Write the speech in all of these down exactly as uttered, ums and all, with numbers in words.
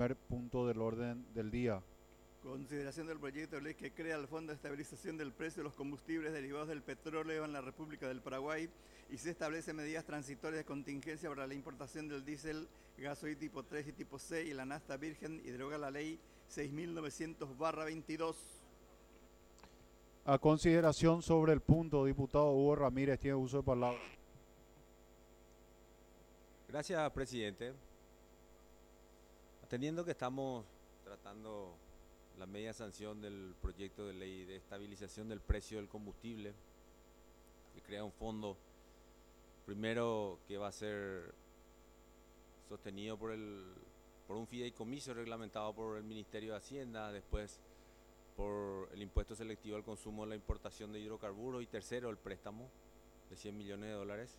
primer punto del orden del día. Consideración del proyecto de ley que crea el Fondo de Estabilización del Precio de los Combustibles Derivados del Petróleo en la República del Paraguay y se establece medidas transitorias de contingencia para la importación del diésel, gasoil tipo tres y tipo C y la nafta virgen y deroga la ley seis mil novecientos barra veintidós. A consideración sobre el punto, diputado Hugo Ramírez, tiene uso de palabra. Gracias, presidente. Atendiendo que estamos tratando la media sanción del proyecto de ley de estabilización del precio del combustible, que crea un fondo, primero que va a ser sostenido por, el, por un fideicomiso reglamentado por el Ministerio de Hacienda, después por el impuesto selectivo al consumo de la importación de hidrocarburos y tercero el préstamo de cien millones de dólares.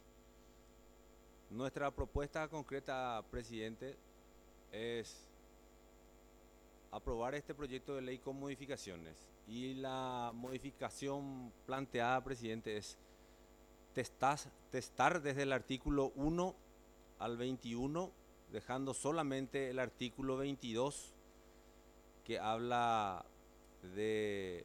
Nuestra propuesta concreta, presidente, es aprobar este proyecto de ley con modificaciones y la modificación planteada, presidente, es testar, testar desde el artículo uno al veintiuno, dejando solamente el artículo veintidós que habla de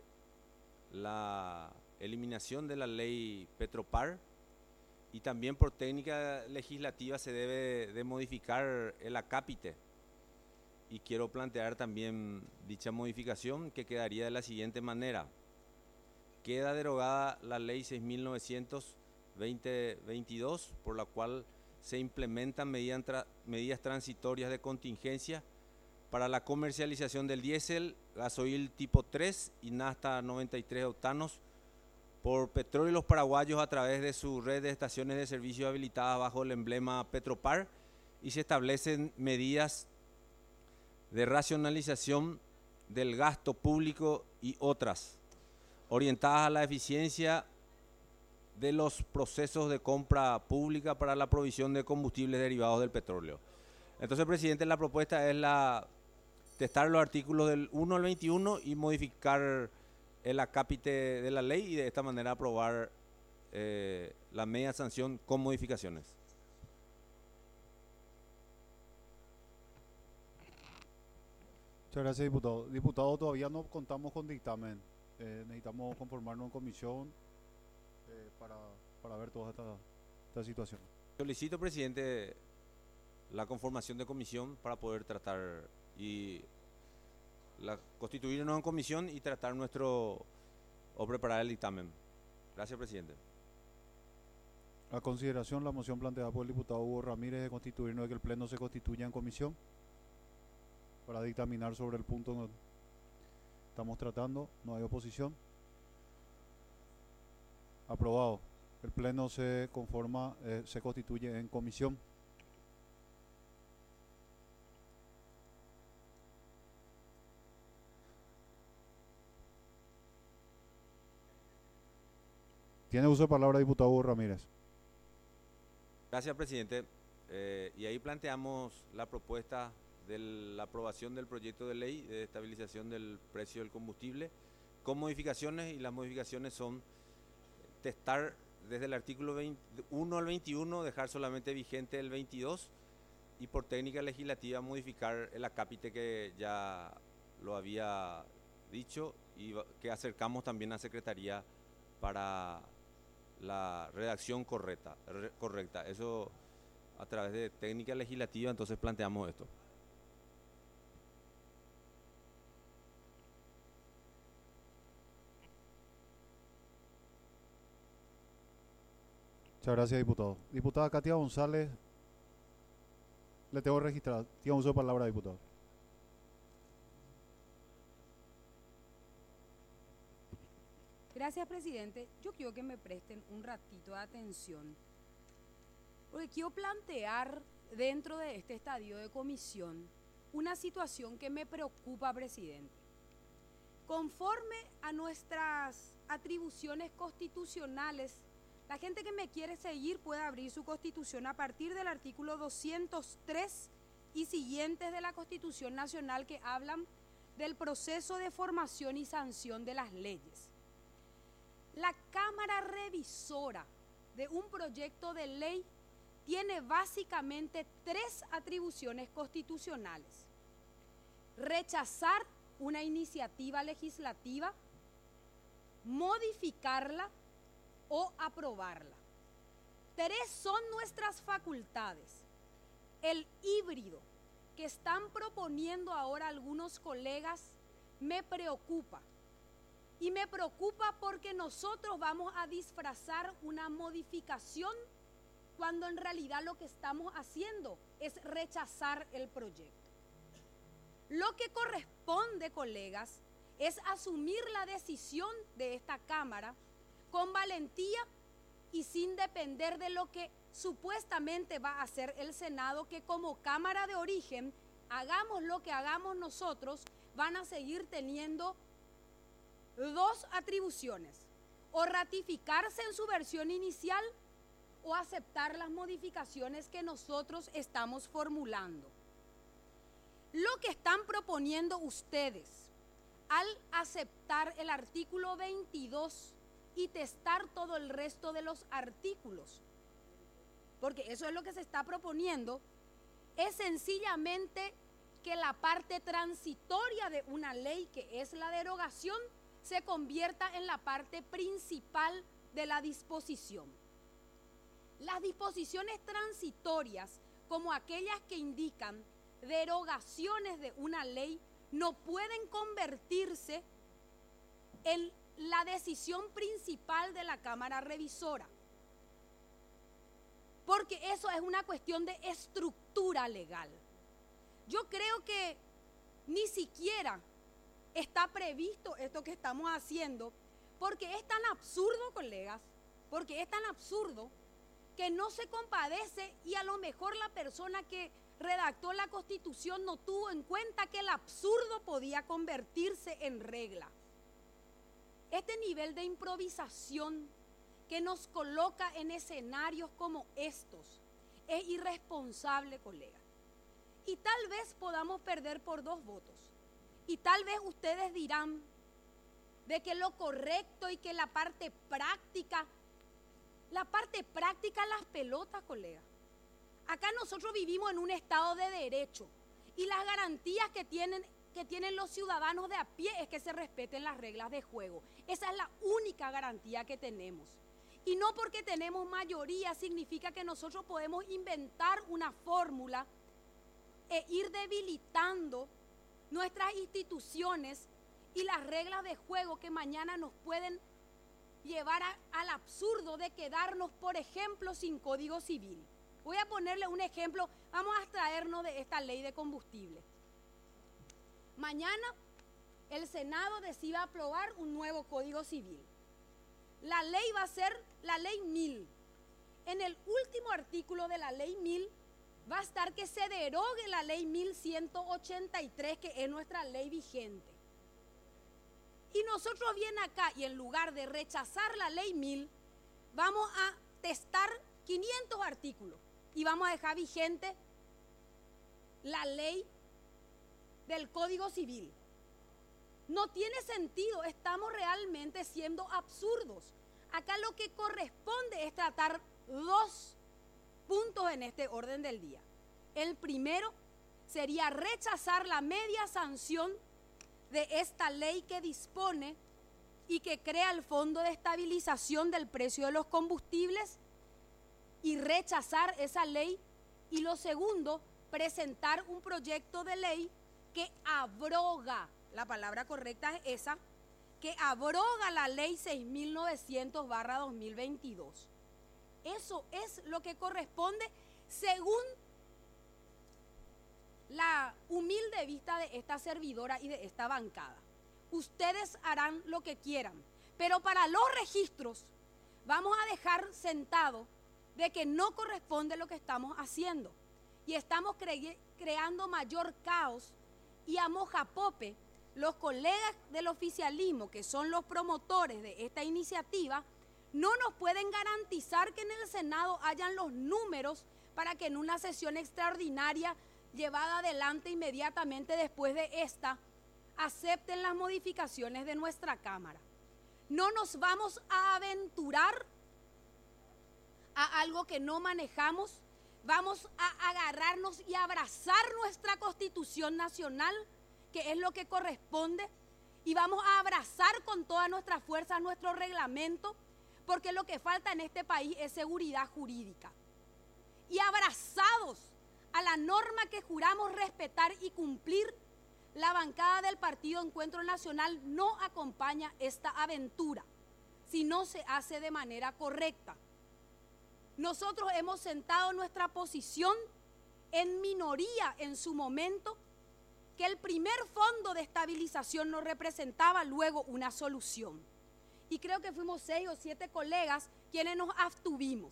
la eliminación de la ley Petropar, y también por técnica legislativa se debe de modificar el acápite. Y quiero plantear también dicha modificación que quedaría de la siguiente manera. Queda derogada la ley seis mil novecientos veintidós, por la cual se implementan medidas, medidas transitorias de contingencia para la comercialización del diésel, gasoil tipo tres y nafta noventa y tres octanos por Petróleos Paraguayos a través de su red de estaciones de servicio habilitadas bajo el emblema Petropar, y se establecen medidas de racionalización del gasto público y otras, orientadas a la eficiencia de los procesos de compra pública para la provisión de combustibles derivados del petróleo. Entonces, presidente, la propuesta es la testar los artículos del uno al veintiuno y modificar el acápite de la ley y de esta manera aprobar eh, la media sanción con modificaciones. Muchas gracias, diputado. Diputado, todavía no contamos con dictamen. Eh, necesitamos conformarnos en comisión eh, para, para ver toda esta, esta situación. Solicito, presidente, la conformación de comisión para poder tratar y la, constituirnos en comisión y tratar nuestro o preparar el dictamen. Gracias, presidente. A consideración la moción planteada por el diputado Hugo Ramírez de constituirnos de que el Pleno se constituya en comisión para dictaminar sobre el punto que estamos tratando. No hay oposición. Aprobado. El Pleno se conforma, eh, se constituye en comisión. Tiene uso de palabra, diputado Hugo Ramírez. Gracias, presidente. Eh, y ahí planteamos la propuesta de la aprobación del proyecto de ley de estabilización del precio del combustible con modificaciones, y las modificaciones son testar desde el artículo uno al veintiuno, dejar solamente vigente el veintidós, y por técnica legislativa modificar el acápite que ya lo había dicho y que acercamos también a Secretaría para la redacción correcta, re, correcta. Eso a través de técnica legislativa, entonces planteamos esto. Muchas gracias, diputado. Diputada Katia González, le tengo registrado. Tiene uso de palabra, diputado. Gracias, presidente. Yo quiero que me presten un ratito de atención, porque quiero plantear dentro de este estadio de comisión una situación que me preocupa, presidente. Conforme a nuestras atribuciones constitucionales, la gente que me quiere seguir puede abrir su constitución a partir del artículo doscientos tres y siguientes de la Constitución Nacional, que hablan del proceso de formación y sanción de las leyes. La Cámara Revisora de un proyecto de ley tiene básicamente tres atribuciones constitucionales. rechazar una iniciativa legislativa, modificarla o aprobarla. Tres son nuestras facultades. El híbrido que están proponiendo ahora algunos colegas me preocupa. Y me preocupa porque nosotros vamos a disfrazar una modificación cuando en realidad lo que estamos haciendo es rechazar el proyecto. Lo que corresponde, colegas, es asumir la decisión de esta Cámara con valentía y sin depender de lo que supuestamente va a hacer el Senado, que como Cámara de origen, hagamos lo que hagamos nosotros, van a seguir teniendo dos atribuciones: o ratificarse en su versión inicial o aceptar las modificaciones que nosotros estamos formulando. Lo que están proponiendo ustedes al aceptar el artículo veintidós y testar todo el resto de los artículos, porque eso es lo que se está proponiendo, es sencillamente que la parte transitoria de una ley, que es la derogación, se convierta en la parte principal de la disposición. Las disposiciones transitorias, como aquellas que indican derogaciones de una ley, no pueden convertirse en la decisión principal de la Cámara Revisora, porque eso es una cuestión de estructura legal. Yo creo que ni siquiera está previsto esto que estamos haciendo, porque es tan absurdo, colegas, porque es tan absurdo que no se compadece, y a lo mejor la persona que redactó la Constitución no tuvo en cuenta que el absurdo podía convertirse en regla. Este nivel de improvisación que nos coloca en escenarios como estos es irresponsable, colegas. Y tal vez podamos perder por dos votos. Y tal vez ustedes dirán de que lo correcto y que la parte práctica, la parte práctica las pelotas, colegas. Acá nosotros vivimos en un estado de derecho y las garantías que tienen, que tienen los ciudadanos de a pie es que se respeten las reglas de juego. Esa es la única garantía que tenemos. Y no porque tenemos mayoría significa que nosotros podemos inventar una fórmula e ir debilitando nuestras instituciones y las reglas de juego que mañana nos pueden llevar a, al absurdo de quedarnos, por ejemplo, sin Código Civil. Voy a ponerle un ejemplo, vamos a abstraernos de esta ley de combustible. Mañana el Senado decide aprobar un nuevo Código Civil. La ley va a ser la ley mil. En el último artículo de la ley mil va a estar que se derogue la ley mil ciento ochenta y tres, que es nuestra ley vigente. Y nosotros bien acá, y en lugar de rechazar la ley mil, vamos a testar quinientos artículos y vamos a dejar vigente la ley del Código Civil. No tiene sentido, estamos realmente siendo absurdos. Acá lo que corresponde es tratar dos puntos en este orden del día. El primero sería rechazar la media sanción de esta ley que dispone y que crea el Fondo de Estabilización del Precio de los Combustibles, y rechazar esa ley. Y lo segundo, presentar un proyecto de ley que abroga, la palabra correcta es esa, que abroga la ley seis mil novecientos barra dos mil veintidós. Eso es lo que corresponde según la humilde vista de esta servidora y de esta bancada. Ustedes harán lo que quieran, pero para los registros vamos a dejar sentado de que no corresponde lo que estamos haciendo y estamos cre- creando mayor caos, y a mojapope los colegas del oficialismo, que son los promotores de esta iniciativa, no nos pueden garantizar que en el Senado hayan los números para que en una sesión extraordinaria llevada adelante inmediatamente después de esta, acepten las modificaciones de nuestra Cámara. No nos vamos a aventurar a algo que no manejamos. Vamos a agarrarnos y abrazar nuestra Constitución Nacional, que es lo que corresponde, y vamos a abrazar con todas nuestras fuerzas nuestro reglamento, porque lo que falta en este país es seguridad jurídica. Y abrazados a la norma que juramos respetar y cumplir, la bancada del Partido Encuentro Nacional no acompaña esta aventura si no se hace de manera correcta. Nosotros hemos sentado nuestra posición en minoría en su momento, que el primer fondo de estabilización no representaba luego una solución. Y creo que fuimos seis o siete colegas quienes nos abstuvimos.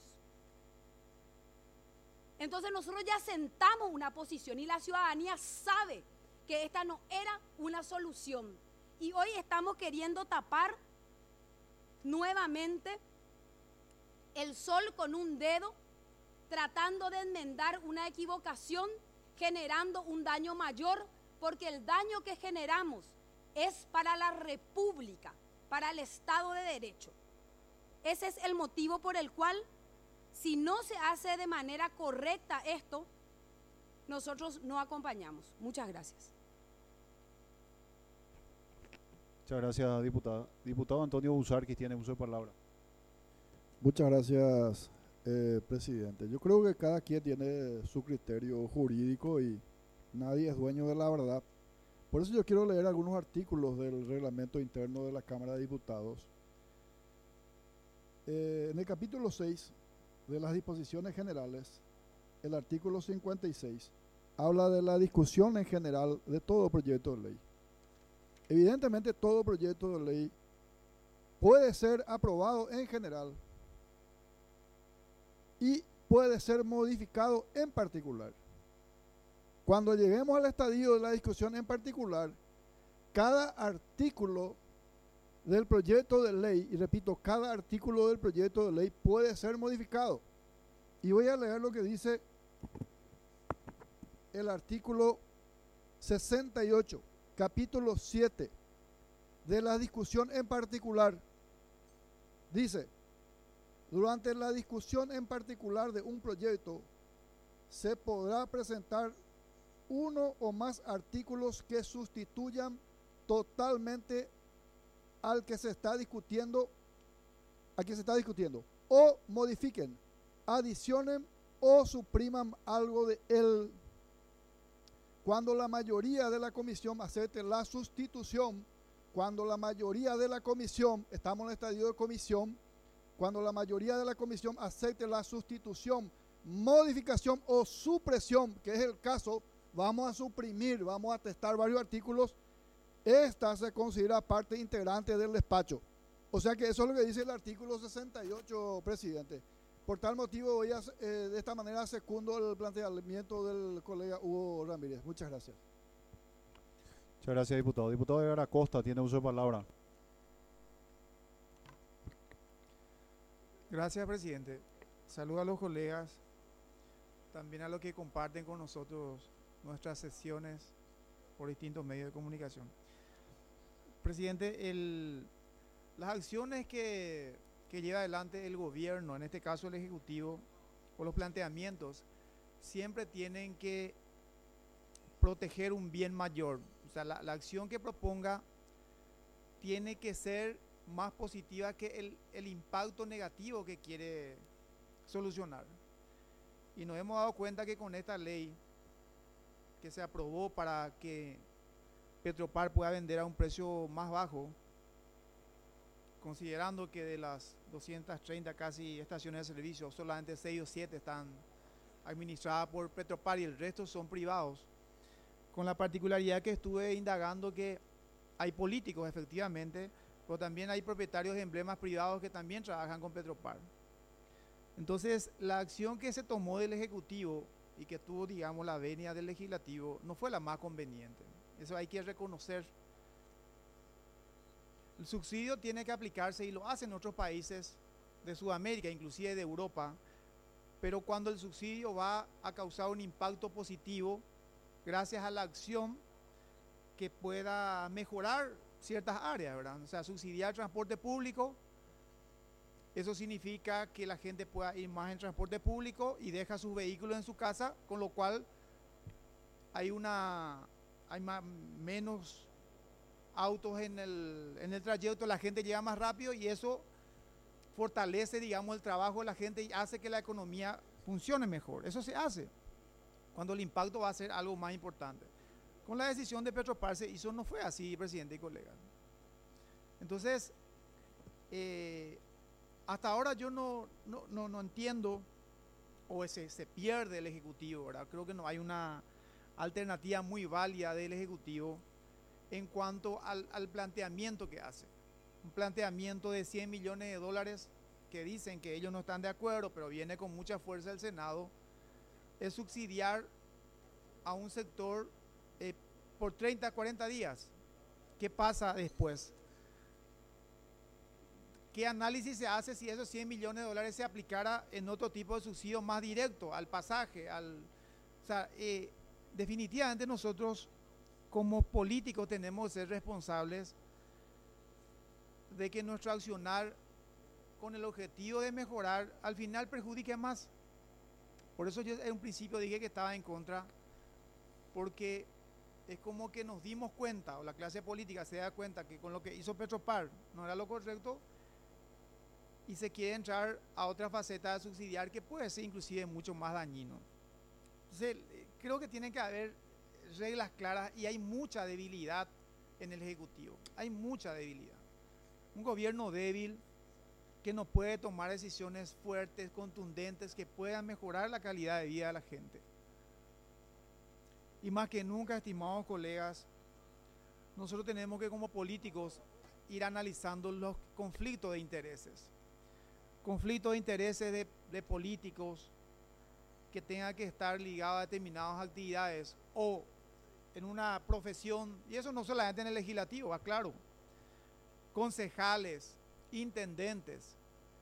Entonces nosotros ya sentamos una posición y la ciudadanía sabe que esta no era una solución. Y hoy estamos queriendo tapar nuevamente el sol con un dedo, tratando de enmendar una equivocación, generando un daño mayor, porque el daño que generamos es para la República, para el Estado de Derecho. Ese es el motivo por el cual, si no se hace de manera correcta esto, nosotros no acompañamos. Muchas gracias. Muchas gracias, diputada. Diputado Antonio Busarquis tiene uso de palabra. Muchas gracias, eh, presidente. Yo creo que cada quien tiene su criterio jurídico y nadie es dueño de la verdad. Por eso yo quiero leer algunos artículos del reglamento interno de la Cámara de Diputados. Eh, en el capítulo seis de las disposiciones generales, el artículo cincuenta y seis habla de la discusión en general de todo proyecto de ley. Evidentemente todo proyecto de ley puede ser aprobado en general y puede ser modificado en particular. Cuando lleguemos al estadio de la discusión en particular, cada artículo del proyecto de ley, y repito, cada artículo del proyecto de ley puede ser modificado. Y voy a leer lo que dice el artículo sesenta y ocho, capítulo siete de la discusión en particular. Dice: durante la discusión en particular de un proyecto, se podrá presentar uno o más artículos que sustituyan totalmente al que se está discutiendo, a que se está discutiendo, o modifiquen, adicionen o supriman algo de él. Cuando la mayoría de la comisión acepte la sustitución, cuando la mayoría de la comisión, estamos en el estadio de comisión, cuando la mayoría de la comisión acepte la sustitución, modificación o supresión, que es el caso, vamos a suprimir, vamos a testar varios artículos, esta se considera parte integrante del despacho. O sea que eso es lo que dice el artículo sesenta y ocho, presidente. Por tal motivo, voy a, eh, de esta manera secundo el planteamiento del colega Hugo Ramírez. Muchas gracias. Muchas gracias, diputado. Diputado Edgar Acosta tiene uso de palabra. Gracias, presidente. Saludo a los colegas, también a los que comparten con nosotros nuestras sesiones por distintos medios de comunicación. Presidente, el, las acciones que, que lleva adelante el gobierno, en este caso el Ejecutivo, o los planteamientos, siempre tienen que proteger un bien mayor. O sea, la, la acción que proponga tiene que ser más positiva que el, el impacto negativo que quiere solucionar. Y nos hemos dado cuenta que con esta ley que se aprobó para que Petropar pueda vender a un precio más bajo, considerando que de las doscientas treinta casi estaciones de servicio, solamente seis o siete están administradas por Petropar y el resto son privados, con la particularidad que estuve indagando que hay políticos efectivamente, pero también hay propietarios de emblemas privados que también trabajan con Petropar. Entonces, la acción que se tomó del Ejecutivo y que tuvo, digamos, la venia del Legislativo no fue la más conveniente. Eso hay que reconocer. El subsidio tiene que aplicarse y lo hacen otros países de Sudamérica, inclusive de Europa, pero cuando el subsidio va a causar un impacto positivo gracias a la acción que pueda mejorar ciertas áreas, ¿verdad? O sea, subsidiar el transporte público, eso significa que la gente pueda ir más en transporte público y deja sus vehículos en su casa, con lo cual hay una hay más, menos autos en el, en el trayecto, la gente llega más rápido y eso fortalece, digamos, el trabajo de la gente y hace que la economía funcione mejor. Eso se hace cuando el impacto va a ser algo más importante. Con la decisión de Petropar se hizo, no fue así, presidente y colegas. Entonces, eh, hasta ahora yo no, no, no, no entiendo, o se, se pierde el Ejecutivo, ¿verdad? Creo que no hay una alternativa muy válida del Ejecutivo en cuanto al, al planteamiento que hace. Un planteamiento de cien millones de dólares que dicen que ellos no están de acuerdo, pero viene con mucha fuerza del Senado, es subsidiar a un sector eh, por treinta, cuarenta días. ¿Qué pasa después? ¿Qué análisis se hace si esos cien millones de dólares se aplicara en otro tipo de subsidio más directo, al pasaje? Al, o sea, eh, definitivamente nosotros como políticos tenemos que ser responsables de que nuestro accionar con el objetivo de mejorar al final perjudique más. Por eso yo en un principio dije que estaba en contra, porque es como que nos dimos cuenta, o la clase política se da cuenta que con lo que hizo Petropar no era lo correcto y se quiere entrar a otra faceta de subsidiar que puede ser inclusive mucho más dañino. Entonces, creo que tiene que haber reglas claras y hay mucha debilidad en el Ejecutivo, hay mucha debilidad. Un gobierno débil que no puede tomar decisiones fuertes, contundentes, que puedan mejorar la calidad de vida de la gente. Y más que nunca, estimados colegas, nosotros tenemos que como políticos ir analizando los conflictos de intereses. Conflictos de intereses de, de políticos que tengan que estar ligados a determinadas actividades o en una profesión, y eso no solamente en el legislativo, va claro, concejales, intendentes,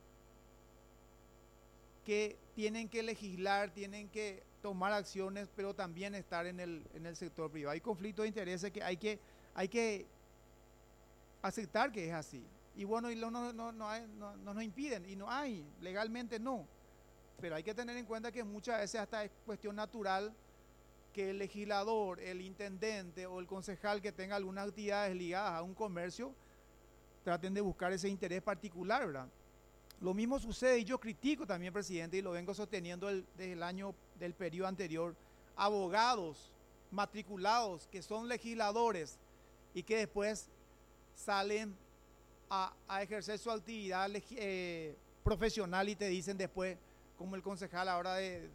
que tienen que legislar, tienen que tomar acciones, pero también estar en el, en el sector privado. Hay conflictos de intereses que hay que, hay que aceptar que es así. Y bueno, y no, no, no, no, hay, no, no nos impiden, y no hay, legalmente no. Pero hay que tener en cuenta que muchas veces hasta es cuestión natural que el legislador, el intendente o el concejal que tenga algunas actividades ligadas a un comercio traten de buscar ese interés particular, ¿verdad? Lo mismo sucede, y yo critico también, presidente, y lo vengo sosteniendo el, desde el año del periodo anterior, abogados matriculados que son legisladores y que después salen a, a ejercer su actividad eh, profesional y te dicen después, como el concejal ahora de,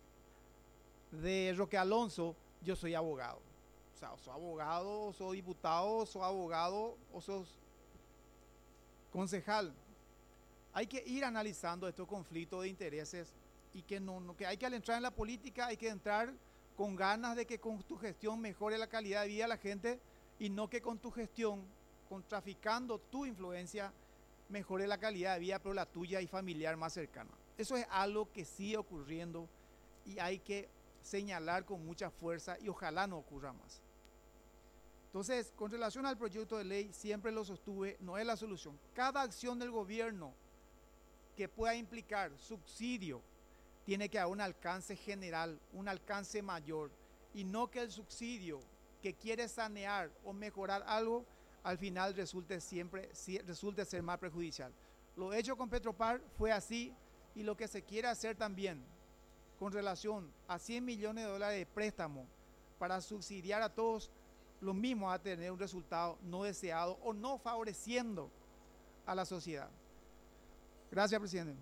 de Roque Alonso, yo soy abogado. O sea, o soy abogado, o soy diputado, o soy abogado, o sos concejal. Hay que ir analizando estos conflictos de intereses y que, no, no, que hay que al entrar en la política hay que entrar con ganas de que con tu gestión mejore la calidad de vida de la gente y no que con tu gestión, con traficando tu influencia, mejore la calidad de vida, pero la tuya y familiar más cercana. Eso es algo que sigue ocurriendo y hay que señalar con mucha fuerza y ojalá no ocurra más. Entonces, con relación al proyecto de ley, siempre lo sostuve, no es la solución. Cada acción del gobierno que pueda implicar subsidio tiene que haber un alcance general, un alcance mayor, y no que el subsidio que quiere sanear o mejorar algo, al final resulte siempre resulte ser más perjudicial. Lo hecho con Petropar fue así, y lo que se quiere hacer también con relación a cien millones de dólares de préstamo para subsidiar a todos, lo mismo va a tener un resultado no deseado o no favoreciendo a la sociedad. Gracias, presidente.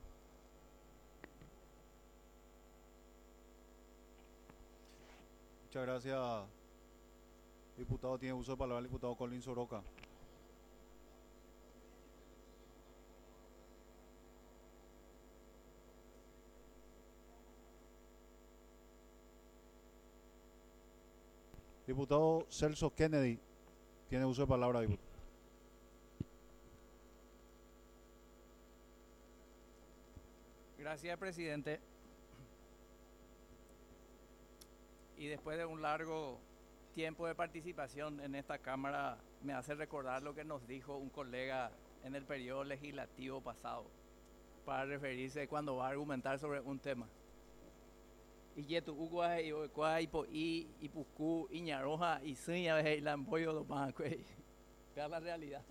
Muchas gracias, diputado. Tiene uso de palabra el diputado Colin Soroka. Diputado Celso Kennedy, tiene uso de palabra, diputado. Gracias, presidente. Y después de un largo tiempo de participación en esta Cámara, me hace recordar lo que nos dijo un colega en el periodo legislativo pasado, para referirse cuando va a argumentar sobre un tema. y yetu ugua y oekua y po y y puku y ñaroja y suña y la apoyo lo más que es la realidad.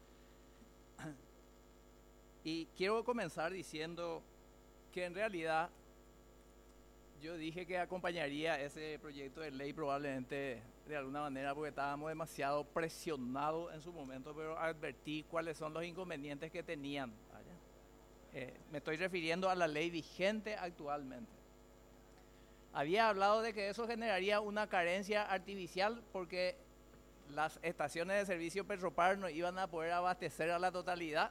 Y quiero comenzar diciendo que en realidad yo dije que acompañaría ese proyecto de ley probablemente de alguna manera porque estábamos demasiado presionados en su momento, pero advertí cuáles son los inconvenientes que tenían. Eh, me estoy refiriendo a la ley vigente actualmente. Había hablado de que eso generaría una carencia artificial porque las estaciones de servicio Petropar no iban a poder abastecer a la totalidad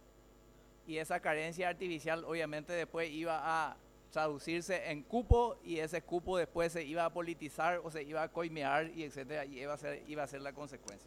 y esa carencia artificial obviamente después iba a traducirse en cupo y ese cupo después se iba a politizar o se iba a coimear y etcétera, y iba a ser, iba a ser la consecuencia.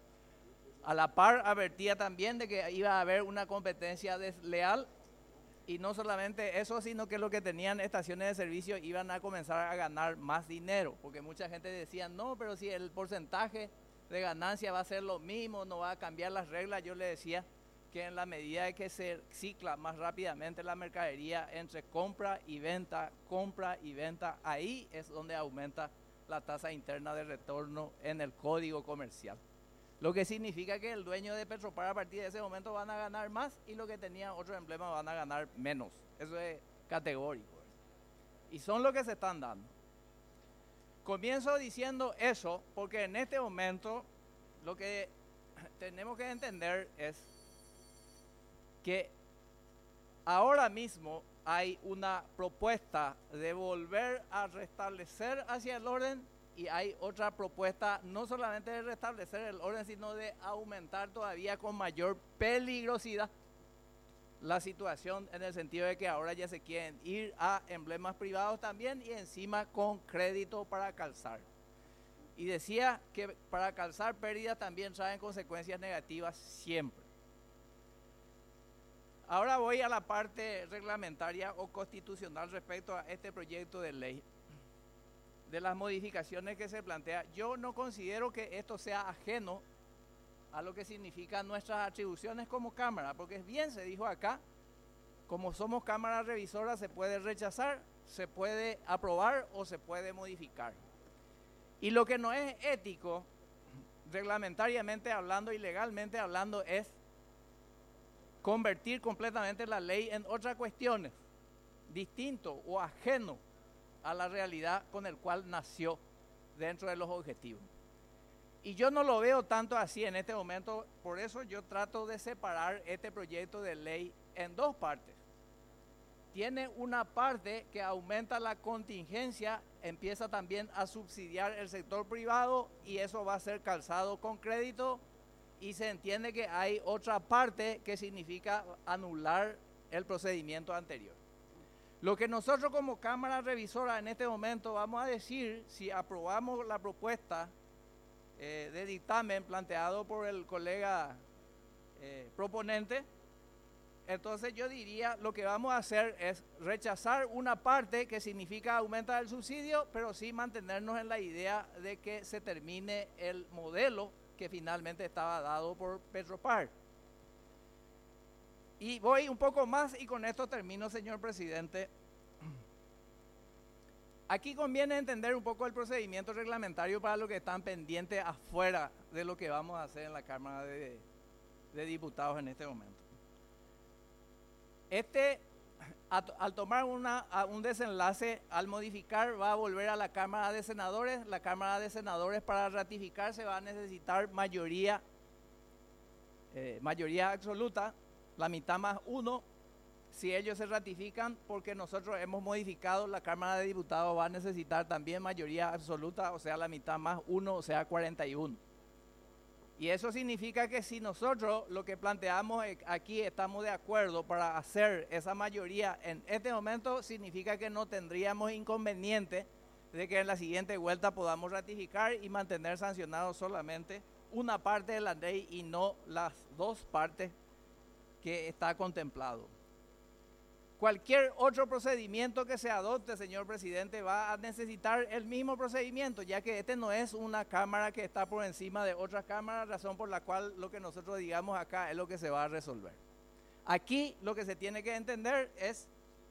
A la par advertía también de que iba a haber una competencia desleal y no solamente eso, sino que los que tenían estaciones de servicio iban a comenzar a ganar más dinero, porque mucha gente decía, no, pero si el porcentaje de ganancia va a ser lo mismo, no va a cambiar las reglas. Yo le decía que en la medida de que se cicla más rápidamente la mercadería entre compra y venta, compra y venta, ahí es donde aumenta la tasa interna de retorno en el código comercial. Lo que significa que el dueño de Petropar a partir de ese momento van a ganar más y los que tenían otro emblema van a ganar menos. Eso es categórico. Y son lo que se están dando. Comienzo diciendo eso porque en este momento lo que tenemos que entender es que ahora mismo hay una propuesta de volver a restablecer hacia el orden y hay otra propuesta no solamente de restablecer el orden, sino de aumentar todavía con mayor peligrosidad la situación en el sentido de que ahora ya se quieren ir a emblemas privados también y encima con crédito para calzar. Y decía que para calzar pérdidas también traen consecuencias negativas siempre. Ahora voy a la parte reglamentaria o constitucional respecto a este proyecto de ley. De las modificaciones que se plantea, yo no considero que esto sea ajeno a lo que significan nuestras atribuciones como Cámara, porque bien se dijo acá, como somos Cámara revisora se puede rechazar, se puede aprobar o se puede modificar. Y lo que no es ético, reglamentariamente hablando y legalmente hablando, es convertir completamente la ley en otras cuestiones, distinto o ajeno a la realidad con el cual nació dentro de los objetivos. Y yo no lo veo tanto así en este momento, por eso yo trato de separar este proyecto de ley en dos partes. Tiene una parte que aumenta la contingencia, empieza también a subsidiar el sector privado y eso va a ser calzado con crédito y se entiende que hay otra parte que significa anular el procedimiento anterior. Lo que nosotros como Cámara Revisora en este momento vamos a decir, si aprobamos la propuesta eh, de dictamen planteado por el colega eh, proponente, entonces yo diría lo que vamos a hacer es rechazar una parte que significa aumentar el subsidio, pero sí mantenernos en la idea de que se termine el modelo que finalmente estaba dado por Petropar. Y voy un poco más y con esto termino, señor presidente. Aquí conviene entender un poco el procedimiento reglamentario para los que están pendientes afuera de lo que vamos a hacer en la Cámara de, de Diputados en este momento. Este, a, al tomar una, a un desenlace, al modificar, va a volver a la Cámara de Senadores. La Cámara de Senadores para ratificarse va a necesitar mayoría, eh, mayoría absoluta, la mitad más uno. Si ellos se ratifican, porque nosotros hemos modificado, la Cámara de Diputados va a necesitar también mayoría absoluta, o sea, la mitad más uno, o sea, cuarenta y uno. Y eso significa que si nosotros lo que planteamos aquí estamos de acuerdo para hacer esa mayoría en este momento, significa que no tendríamos inconveniente de que en la siguiente vuelta podamos ratificar y mantener sancionado solamente una parte de la ley y no las dos partes que está contemplado. Cualquier otro procedimiento que se adopte, señor presidente, va a necesitar el mismo procedimiento, ya que este no es una cámara que está por encima de otra cámara, razón por la cual lo que nosotros digamos acá es lo que se va a resolver. Aquí lo que se tiene que entender es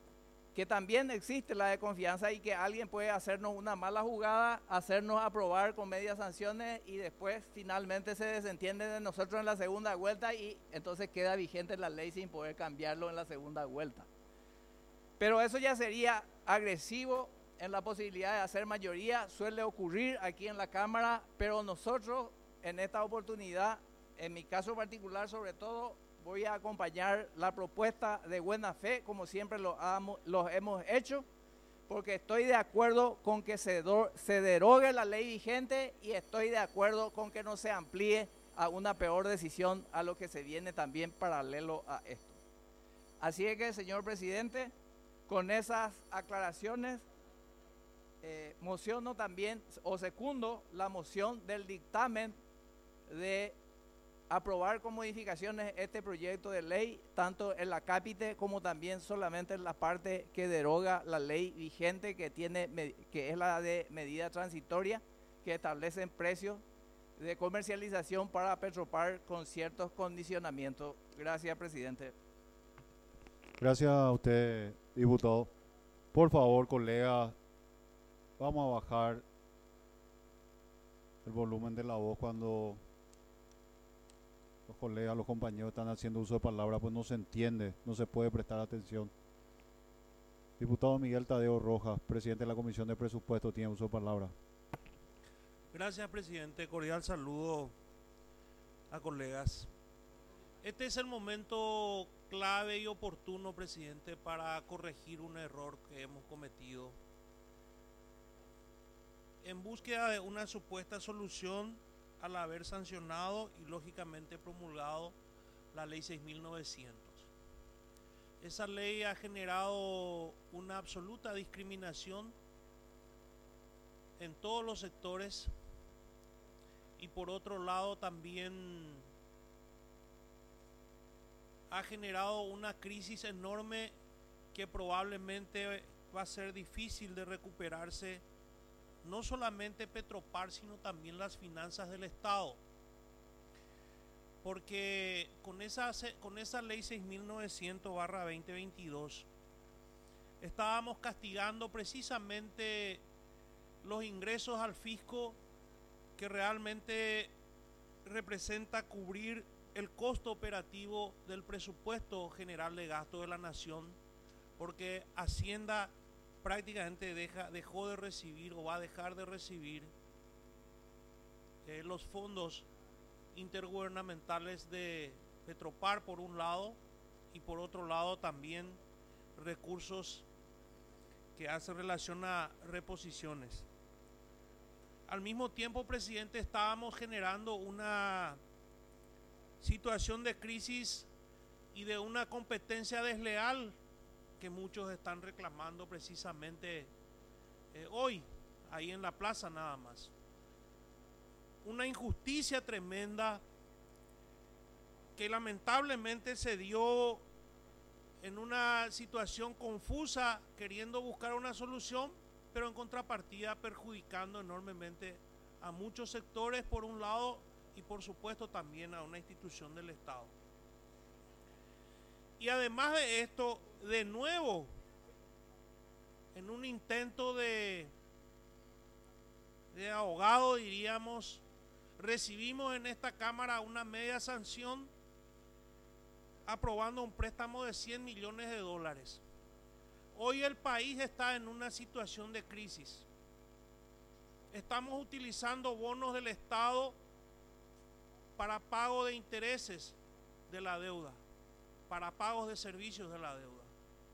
que también existe la desconfianza y que alguien puede hacernos una mala jugada, hacernos aprobar con medias sanciones y después finalmente se desentiende de nosotros en la segunda vuelta y entonces queda vigente la ley sin poder cambiarlo en la segunda vuelta. Pero eso ya sería agresivo en la posibilidad de hacer mayoría, suele ocurrir aquí en la Cámara, pero nosotros en esta oportunidad, en mi caso particular sobre todo, voy a acompañar la propuesta de buena fe, como siempre lo, amo, lo hemos hecho, porque estoy de acuerdo con que se, do, se derogue la ley vigente y estoy de acuerdo con que no se amplíe a una peor decisión a lo que se viene también paralelo a esto. Así es que, señor presidente, con esas aclaraciones, eh, mociono también o secundo la moción del dictamen de aprobar con modificaciones este proyecto de ley, tanto en la cápite como también solamente en la parte que deroga la ley vigente que tiene, que es la de medida transitoria, que establecen precios de comercialización para Petropar con ciertos condicionamientos. Gracias, presidente. Gracias a usted, diputado. Por favor, colega, vamos a bajar el volumen de la voz cuando los colegas, los compañeros están haciendo uso de palabras, pues no se entiende, no se puede prestar atención. Diputado Miguel Tadeo Rojas, presidente de la Comisión de Presupuestos, tiene uso de palabra. Gracias, presidente. Cordial saludo a colegas. Este es el momento clave y oportuno, presidente, para corregir un error que hemos cometido. En búsqueda de una supuesta solución al haber sancionado y lógicamente promulgado la ley seis mil novecientos. Esa ley ha generado una absoluta discriminación en todos los sectores y por otro lado también ha generado una crisis enorme que probablemente va a ser difícil de recuperarse, no solamente Petropar, sino también las finanzas del Estado. Porque con esa, con esa ley seis mil novecientos barra veinte veintidós estábamos castigando precisamente los ingresos al fisco que realmente representa cubrir el costo operativo del presupuesto general de gasto de la nación, porque Hacienda prácticamente deja, dejó de recibir o va a dejar de recibir eh, los fondos intergubernamentales de Petropar por un lado y por otro lado también recursos que hacen relación a reposiciones. Al mismo tiempo, presidente, estábamos generando una situación de crisis y de una competencia desleal que muchos están reclamando precisamente eh, hoy, ahí en la plaza nada más. Una injusticia tremenda que lamentablemente se dio en una situación confusa, queriendo buscar una solución, pero en contrapartida perjudicando enormemente a muchos sectores por un lado y por supuesto también a una institución del Estado. Y además de esto, de nuevo, en un intento de, de ahogado, diríamos, recibimos en esta Cámara una media sanción aprobando un préstamo de cien millones de dólares. Hoy el país está en una situación de crisis. Estamos utilizando bonos del Estado para pago de intereses de la deuda, para pagos de servicios de la deuda.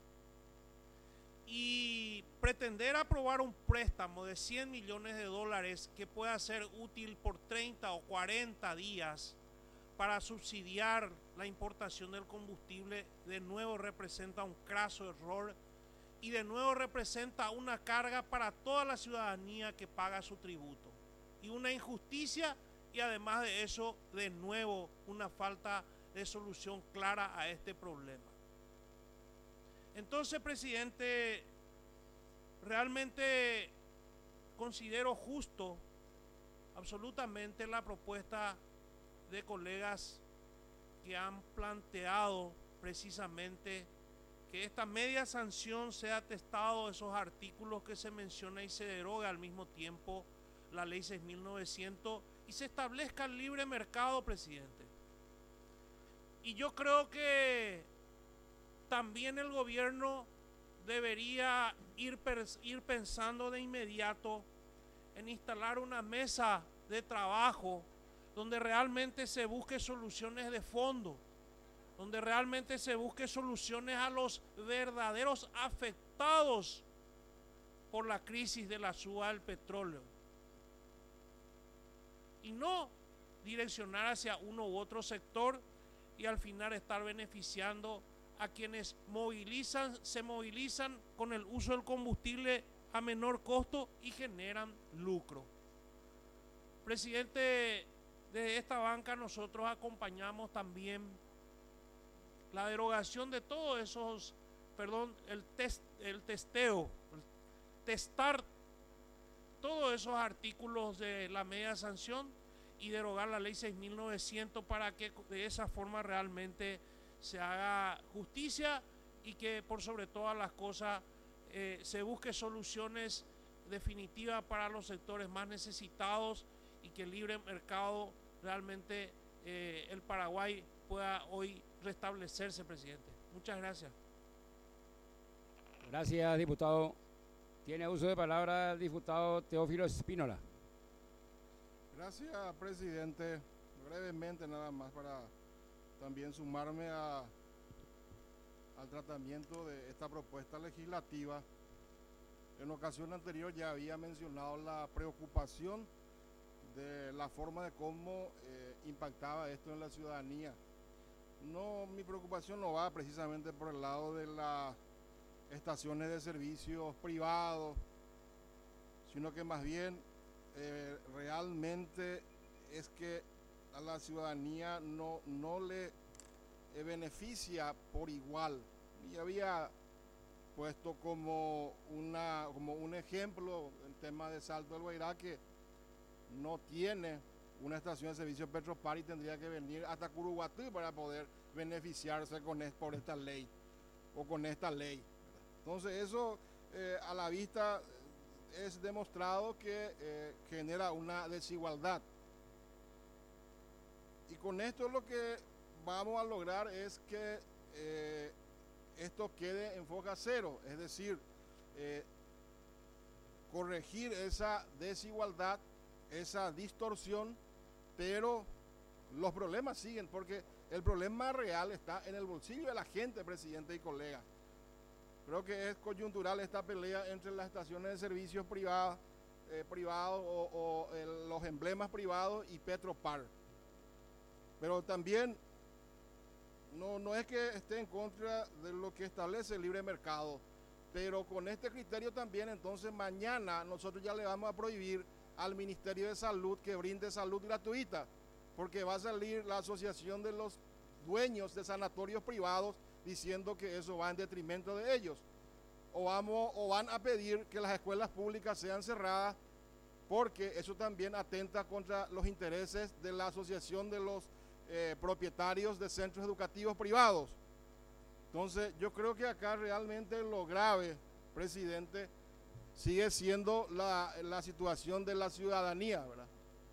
Y pretender aprobar un préstamo de cien millones de dólares que pueda ser útil por treinta o cuarenta días para subsidiar la importación del combustible, de nuevo representa un craso error y de nuevo representa una carga para toda la ciudadanía que paga su tributo. Y una injusticia y además de eso, de nuevo, una falta de solución clara a este problema. Entonces, presidente, realmente considero justo absolutamente la propuesta de colegas que han planteado precisamente que esta media sanción sea atestado esos artículos que se menciona y se deroga al mismo tiempo la ley seis mil novecientos y se establezca el libre mercado, presidente. Y yo creo que también el gobierno debería ir, ir pensando de inmediato en instalar una mesa de trabajo donde realmente se busque soluciones de fondo, donde realmente se busque soluciones a los verdaderos afectados por la crisis de la suba del petróleo. Y no direccionar hacia uno u otro sector y al final estar beneficiando a quienes movilizan, se movilizan con el uso del combustible a menor costo y generan lucro. Presidente, de esta banca nosotros acompañamos también la derogación de todos esos, perdón, el, test, el testeo, el testar todos esos artículos de la media sanción y derogar la ley seis mil novecientos para que de esa forma realmente se haga justicia y que por sobre todas las cosas eh, se busque soluciones definitivas para los sectores más necesitados y que el libre mercado realmente eh, el Paraguay pueda hoy restablecerse, presidente. Muchas gracias. Gracias, diputado. Tiene uso de palabra el diputado Teófilo Espínola. Gracias, presidente. Brevemente nada más para también sumarme a, al tratamiento de esta propuesta legislativa. En ocasión anterior ya había mencionado la preocupación de la forma de cómo eh, impactaba esto en la ciudadanía. No, mi preocupación no va precisamente por el lado de las estaciones de servicios privados, sino que más bien eh, realmente es que a la ciudadanía no, no le eh, beneficia por igual. Y había puesto como, una, como un ejemplo el tema de Salto del Guairá, que no tiene una estación de servicio Petropar y tendría que venir hasta Curuguatí para poder beneficiarse con es, por esta ley o con esta ley. Entonces eso eh, a la vista es demostrado que eh, genera una desigualdad. Y con esto lo que vamos a lograr es que eh, esto quede en foja cero, es decir, eh, corregir esa desigualdad, esa distorsión, pero los problemas siguen, porque el problema real está en el bolsillo de la gente, presidente y colega. Creo que es coyuntural esta pelea entre las estaciones de servicios privadas, eh, privados o, o el, los emblemas privados y Petropar. Pero también no, no es que esté en contra de lo que establece el libre mercado, pero con este criterio también, entonces mañana nosotros ya le vamos a prohibir al Ministerio de Salud que brinde salud gratuita, porque va a salir la asociación de los dueños de sanatorios privados diciendo que eso va en detrimento de ellos, o, vamos, o van a pedir que las escuelas públicas sean cerradas, porque eso también atenta contra los intereses de la asociación de los eh, propietarios de centros educativos privados. Entonces yo creo que acá realmente lo grave, presidente, sigue siendo la, la situación de la ciudadanía, ¿verdad?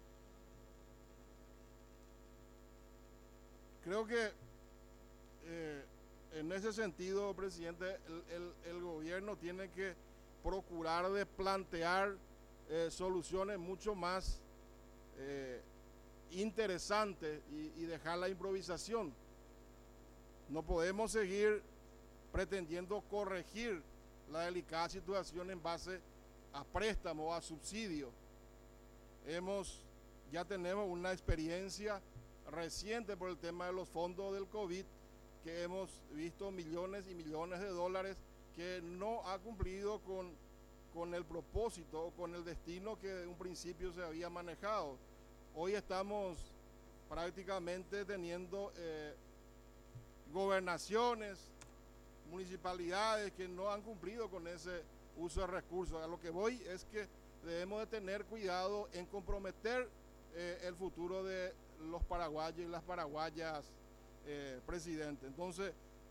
Creo que eh, en ese sentido, presidente, el, el, el gobierno tiene que procurar de plantear eh, soluciones mucho más eh, interesantes y, y dejar la improvisación. No podemos seguir pretendiendo corregir la delicada situación en base a préstamo o a subsidio. Hemos, ya tenemos una experiencia reciente por el tema de los fondos del COVID, que hemos visto millones y millones de dólares que no ha cumplido con, con el propósito o con el destino que de un principio se había manejado. Hoy estamos prácticamente teniendo eh, gobernaciones, municipalidades que no han cumplido con ese uso de recursos. A lo que voy es que debemos de tener cuidado en comprometer eh, el futuro de los paraguayos y las paraguayas, eh, presidente. Entonces,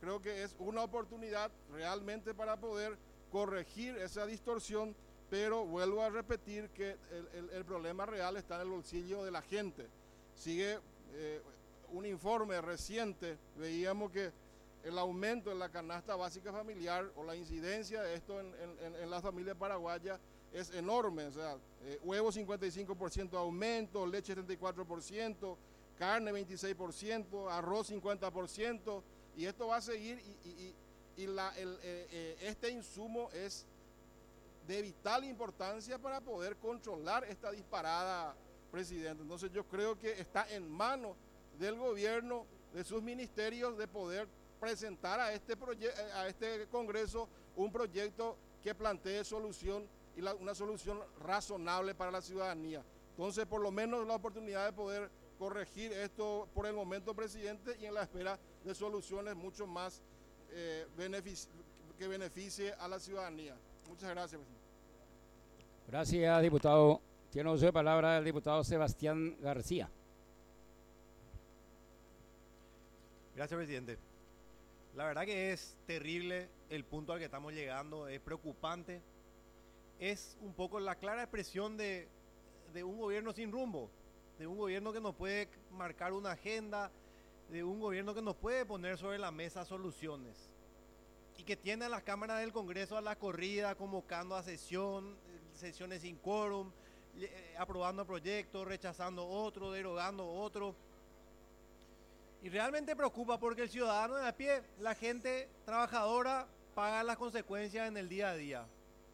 creo que es una oportunidad realmente para poder corregir esa distorsión, pero vuelvo a repetir que el, el, el problema real está en el bolsillo de la gente. Sigue eh, un informe reciente, veíamos que el aumento en la canasta básica familiar o la incidencia de esto en, en, en la familia paraguaya es enorme. O sea, eh, huevos cincuenta y cinco por ciento de aumento, leche setenta y cuatro por ciento, carne veintiséis por ciento, arroz cincuenta por ciento, y esto va a seguir y, y, y la, el, eh, eh, este insumo es de vital importancia para poder controlar esta disparada, presidente. Entonces yo creo que está en manos del gobierno, de sus ministerios, de poder presentar a este, a este Congreso un proyecto que plantee solución y la, una solución razonable para la ciudadanía. Entonces, por lo menos la oportunidad de poder corregir esto por el momento, presidente, y en la espera de soluciones mucho más eh, benefici que beneficie a la ciudadanía. Muchas gracias, presidente. Gracias, diputado. Tiene uso de palabra el diputado Sebastián García. Gracias, presidente. La verdad que es terrible el punto al que estamos llegando, es preocupante. Es un poco la clara expresión de, de un gobierno sin rumbo, de un gobierno que nos puede marcar una agenda, de un gobierno que nos puede poner sobre la mesa soluciones y que tiene a las cámaras del Congreso a la corrida, convocando a sesión, sesiones sin quórum, eh, aprobando proyectos, rechazando otro, derogando otro. Y realmente preocupa porque el ciudadano de a pie, la gente trabajadora, paga las consecuencias en el día a día.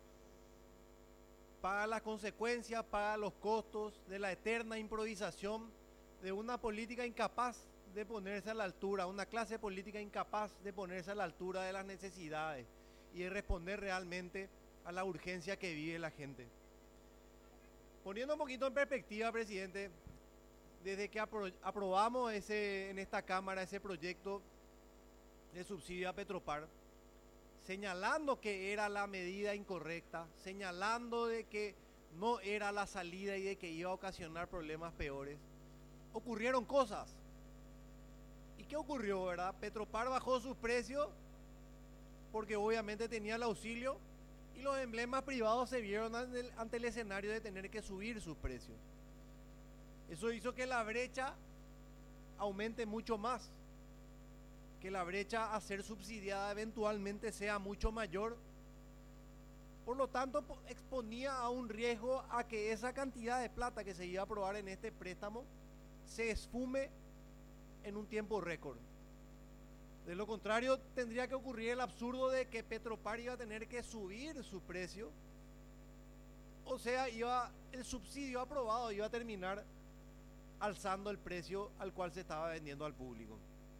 Paga las consecuencias, paga los costos de la eterna improvisación de una política incapaz de ponerse a la altura, una clase política incapaz de ponerse a la altura de las necesidades y de responder realmente a la urgencia que vive la gente. Poniendo un poquito en perspectiva, presidente, desde que apro aprobamos ese, en esta Cámara ese proyecto de subsidio a Petropar, señalando que era la medida incorrecta, señalando de que no era la salida y de que iba a ocasionar problemas peores, ocurrieron cosas. ¿Y qué ocurrió, verdad? Petropar bajó sus precios porque obviamente tenía el auxilio y los emblemas privados se vieron ante el, ante el escenario de tener que subir sus precios. Eso hizo que la brecha aumente mucho más, que la brecha a ser subsidiada eventualmente sea mucho mayor. Por lo tanto, exponía a un riesgo a que esa cantidad de plata que se iba a aprobar en este préstamo se esfume en un tiempo récord. De lo contrario, tendría que ocurrir el absurdo de que Petropar iba a tener que subir su precio, o sea, iba, el subsidio aprobado iba a terminar alzando el precio al cual se estaba vendiendo al público.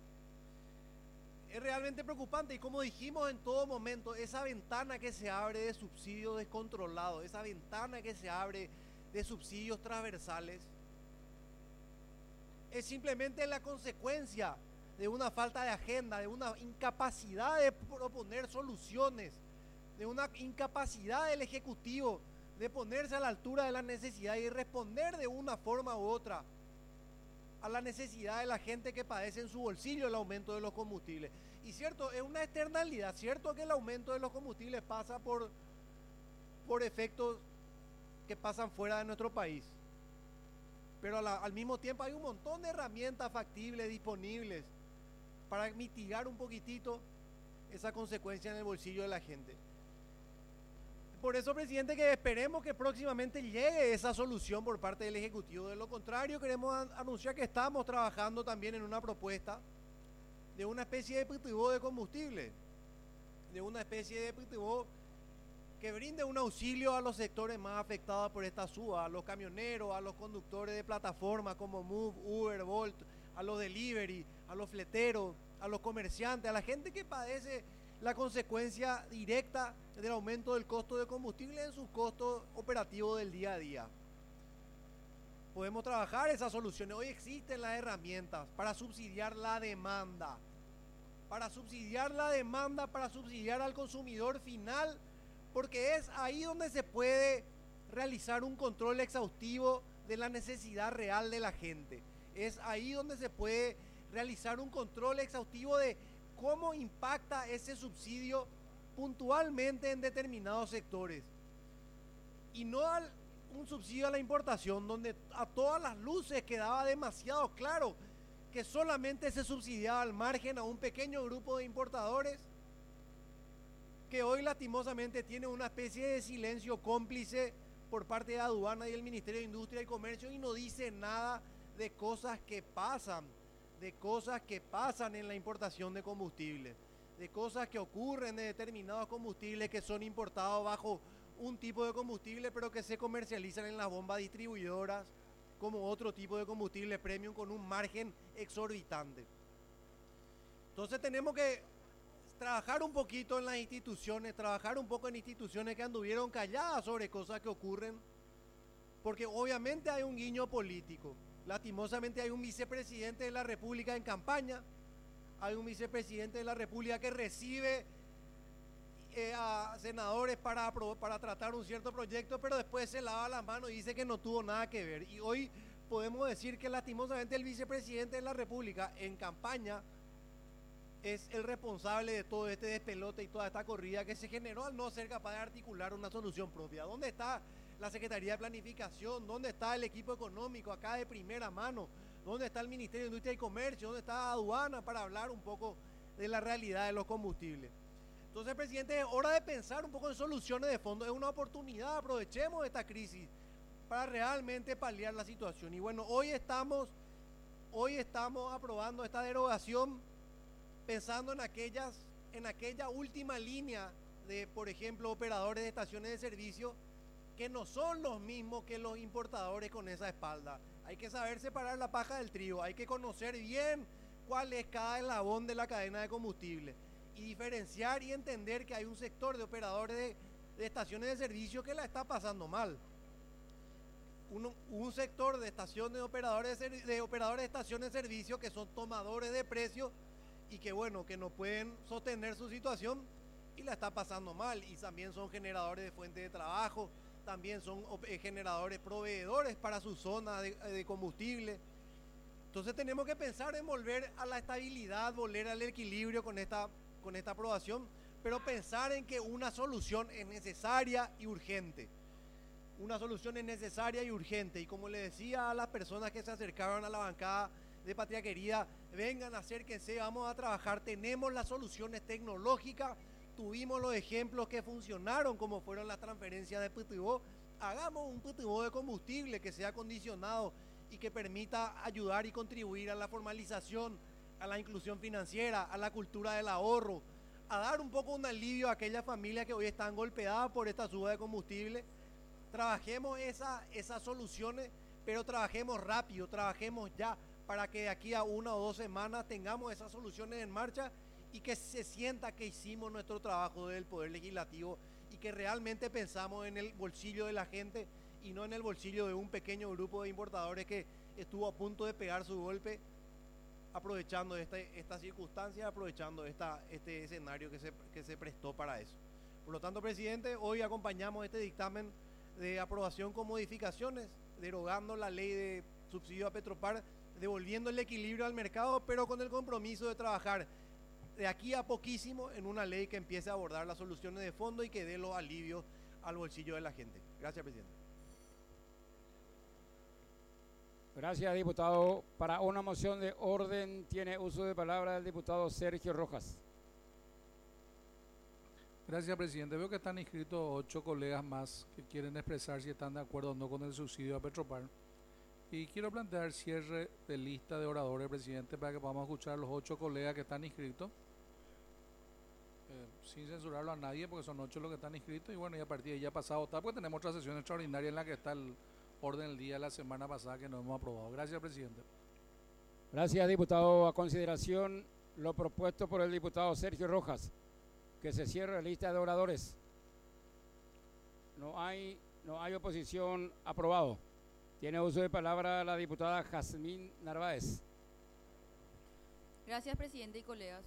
Es realmente preocupante y, como dijimos en todo momento, esa ventana que se abre de subsidios descontrolados, esa ventana que se abre de subsidios transversales, es simplemente la consecuencia de una falta de agenda, de una incapacidad de proponer soluciones, de una incapacidad del Ejecutivo de ponerse a la altura de la necesidad y responder de una forma u otra a la necesidad de la gente que padece en su bolsillo el aumento de los combustibles. Y cierto, es una externalidad, cierto que el aumento de los combustibles pasa por, por efectos que pasan fuera de nuestro país, pero a la, al mismo tiempo hay un montón de herramientas factibles disponibles para mitigar un poquitito esa consecuencia en el bolsillo de la gente. Por eso, presidente, que esperemos que próximamente llegue esa solución por parte del Ejecutivo. De lo contrario, queremos an anunciar que estamos trabajando también en una propuesta de una especie de P T U de combustible, de una especie de P T U que brinde un auxilio a los sectores más afectados por esta suba, a los camioneros, a los conductores de plataformas como Move, Uber, Bolt, a los delivery, a los fleteros, a los comerciantes, a la gente que padece la consecuencia directa del aumento del costo de combustible en sus costos operativos del día a día. Podemos trabajar esas soluciones. Hoy existen las herramientas para subsidiar la demanda, para subsidiar la demanda, para subsidiar al consumidor final, porque es ahí donde se puede realizar un control exhaustivo de la necesidad real de la gente. Es ahí donde se puede realizar un control exhaustivo de cómo impacta ese subsidio puntualmente en determinados sectores. Y no al, un subsidio a la importación donde a todas las luces quedaba demasiado claro que solamente se subsidiaba al margen a un pequeño grupo de importadores que hoy lastimosamente tiene una especie de silencio cómplice por parte de aduana y el Ministerio de Industria y Comercio, y no dice nada de cosas que pasan, de cosas que pasan en la importación de combustibles, de cosas que ocurren de determinados combustibles que son importados bajo un tipo de combustible pero que se comercializan en las bombas distribuidoras como otro tipo de combustible premium con un margen exorbitante. Entonces tenemos que trabajar un poquito en las instituciones, trabajar un poco en instituciones que anduvieron calladas sobre cosas que ocurren, porque obviamente hay un guiño político. Lastimosamente hay un vicepresidente de la República en campaña, hay un vicepresidente de la República que recibe eh, a senadores para, para tratar un cierto proyecto, pero después se lava las manos y dice que no tuvo nada que ver. Y hoy podemos decir que lastimosamente el vicepresidente de la República en campaña es el responsable de todo este despelote y toda esta corrida que se generó al no ser capaz de articular una solución propia. ¿Dónde está la Secretaría de Planificación? ¿Dónde está el equipo económico acá de primera mano? ¿Dónde está el Ministerio de Industria y Comercio? ¿Dónde está aduana para hablar un poco de la realidad de los combustibles? Entonces, presidente, es hora de pensar un poco en soluciones de fondo. Es una oportunidad, aprovechemos esta crisis para realmente paliar la situación. Y bueno, hoy estamos, hoy estamos aprobando esta derogación pensando en aquellas, en aquella última línea de, por ejemplo, operadores de estaciones de servicio que no son los mismos que los importadores con esa espalda. Hay que saber separar la paja del trigo, hay que conocer bien cuál es cada eslabón de la cadena de combustible y diferenciar y entender que hay un sector de operadores de, de estaciones de servicio que la está pasando mal. Un, un sector de estaciones de operadores de, de operadores de estaciones de servicio que son tomadores de precios y que bueno, que no pueden sostener su situación y la está pasando mal, y también son generadores de fuentes de trabajo, también son eh, generadores, proveedores para su zona de, de combustible. Entonces tenemos que pensar en volver a la estabilidad, volver al equilibrio con esta, con esta aprobación, pero pensar en que una solución es necesaria y urgente. Una solución es necesaria y urgente, y como le decía a las personas que se acercaron a la bancada de Patria Querida, vengan, acérquense, vamos a trabajar, tenemos las soluciones tecnológicas, tuvimos los ejemplos que funcionaron como fueron las transferencias de P T O, hagamos un P T O de combustible que sea condicionado y que permita ayudar y contribuir a la formalización, a la inclusión financiera, a la cultura del ahorro, a dar un poco un alivio a aquellas familias que hoy están golpeadas por esta suba de combustible. Trabajemos esa, esas soluciones, pero trabajemos rápido, trabajemos ya, para que de aquí a una o dos semanas tengamos esas soluciones en marcha y que se sienta que hicimos nuestro trabajo del Poder Legislativo y que realmente pensamos en el bolsillo de la gente y no en el bolsillo de un pequeño grupo de importadores que estuvo a punto de pegar su golpe aprovechando este, esta circunstancia, aprovechando esta, este escenario que se, que se prestó para eso. Por lo tanto, presidente, hoy acompañamos este dictamen de aprobación con modificaciones, derogando la ley de subsidio a Petropar, devolviendo el equilibrio al mercado, pero con el compromiso de trabajar de aquí a poquísimo en una ley que empiece a abordar las soluciones de fondo y que dé los alivios al bolsillo de la gente. Gracias, presidente. Gracias, diputado. Para una moción de orden tiene uso de palabra el diputado Sergio Rojas. Gracias, presidente. Veo que están inscritos ocho colegas más que quieren expresar si están de acuerdo o no con el subsidio a Petropar. Y quiero plantear cierre de lista de oradores, presidente, para que podamos escuchar a los ocho colegas que están inscritos, eh, sin censurarlo a nadie, porque son ocho los que están inscritos. Y bueno, y a partir de ahí ya pasado está, porque tenemos otra sesión extraordinaria en la que está el orden del día de la semana pasada que no hemos aprobado. Gracias, presidente. Gracias, diputado. A consideración lo propuesto por el diputado Sergio Rojas, que se cierre la lista de oradores. No hay, no hay oposición. Aprobado. Tiene uso de palabra la diputada Jazmín Narváez. Gracias, presidente y colegas.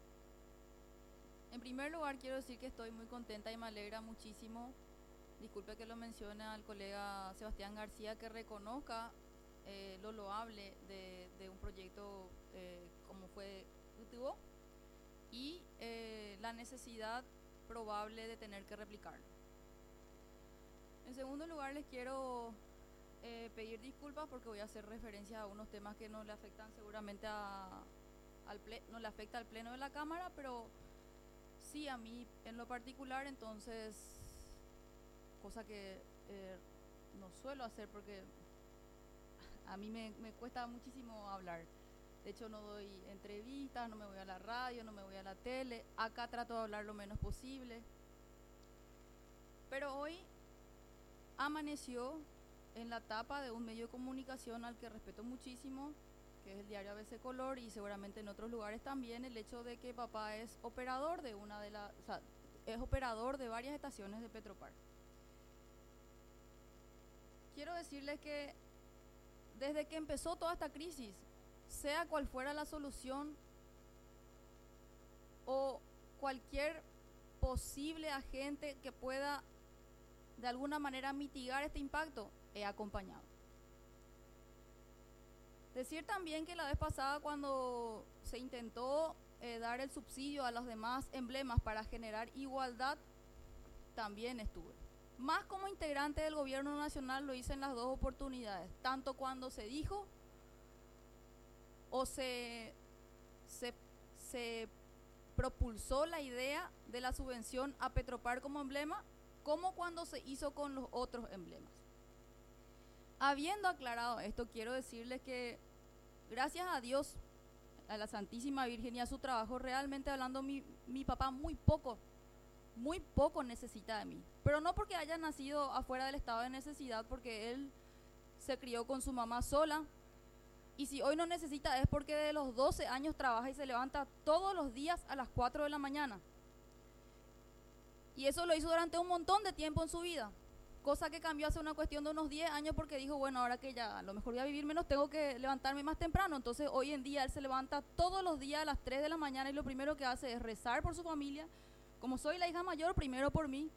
En primer lugar, quiero decir que estoy muy contenta y me alegra muchísimo. Disculpe que lo mencione al colega Sebastián García, que reconozca eh, lo loable de, de un proyecto eh, como fue U T U O. y eh, la necesidad probable de tener que replicarlo. En segundo lugar, les quiero eh, pedir disculpas porque voy a hacer referencia a unos temas que no le afectan seguramente a, al ple, no le afecta al pleno de la Cámara, pero sí a mí en lo particular, entonces, cosa que eh, no suelo hacer porque a mí me, me cuesta muchísimo hablar. De hecho, no doy entrevistas, no me voy a la radio, no me voy a la tele. Acá trato de hablar lo menos posible. Pero hoy amaneció en la tapa de un medio de comunicación al que respeto muchísimo, que es el diario A B C Color, y seguramente en otros lugares también, el hecho de que papá es operador de una de las, o sea, es operador de varias estaciones de Petropar. Quiero decirles que desde que empezó toda esta crisis, sea cual fuera la solución o cualquier posible agente que pueda de alguna manera mitigar este impacto, he acompañado. Decir también que la vez pasada cuando se intentó eh, dar el subsidio a los demás emblemas para generar igualdad, también estuve. Más como integrante del gobierno nacional lo hice en las dos oportunidades, tanto cuando se dijo o se, se, se propulsó la idea de la subvención a Petropar como emblema, como cuando se hizo con los otros emblemas. Habiendo aclarado esto, quiero decirles que gracias a Dios, a la Santísima Virgen y a su trabajo, realmente hablando, mi, mi papá muy poco, muy poco necesita de mí. Pero no porque haya nacido afuera del estado de necesidad, porque él se crió con su mamá sola. Y si hoy no necesita es porque de los doce años trabaja y se levanta todos los días a las cuatro de la mañana. Y eso lo hizo durante un montón de tiempo en su vida. Cosa que cambió hace una cuestión de unos diez años porque dijo, bueno, ahora que ya a lo mejor voy a vivir menos, tengo que levantarme más temprano. Entonces hoy en día él se levanta todos los días a las tres de la mañana y lo primero que hace es rezar por su familia. Como soy la hija mayor, primero por mí,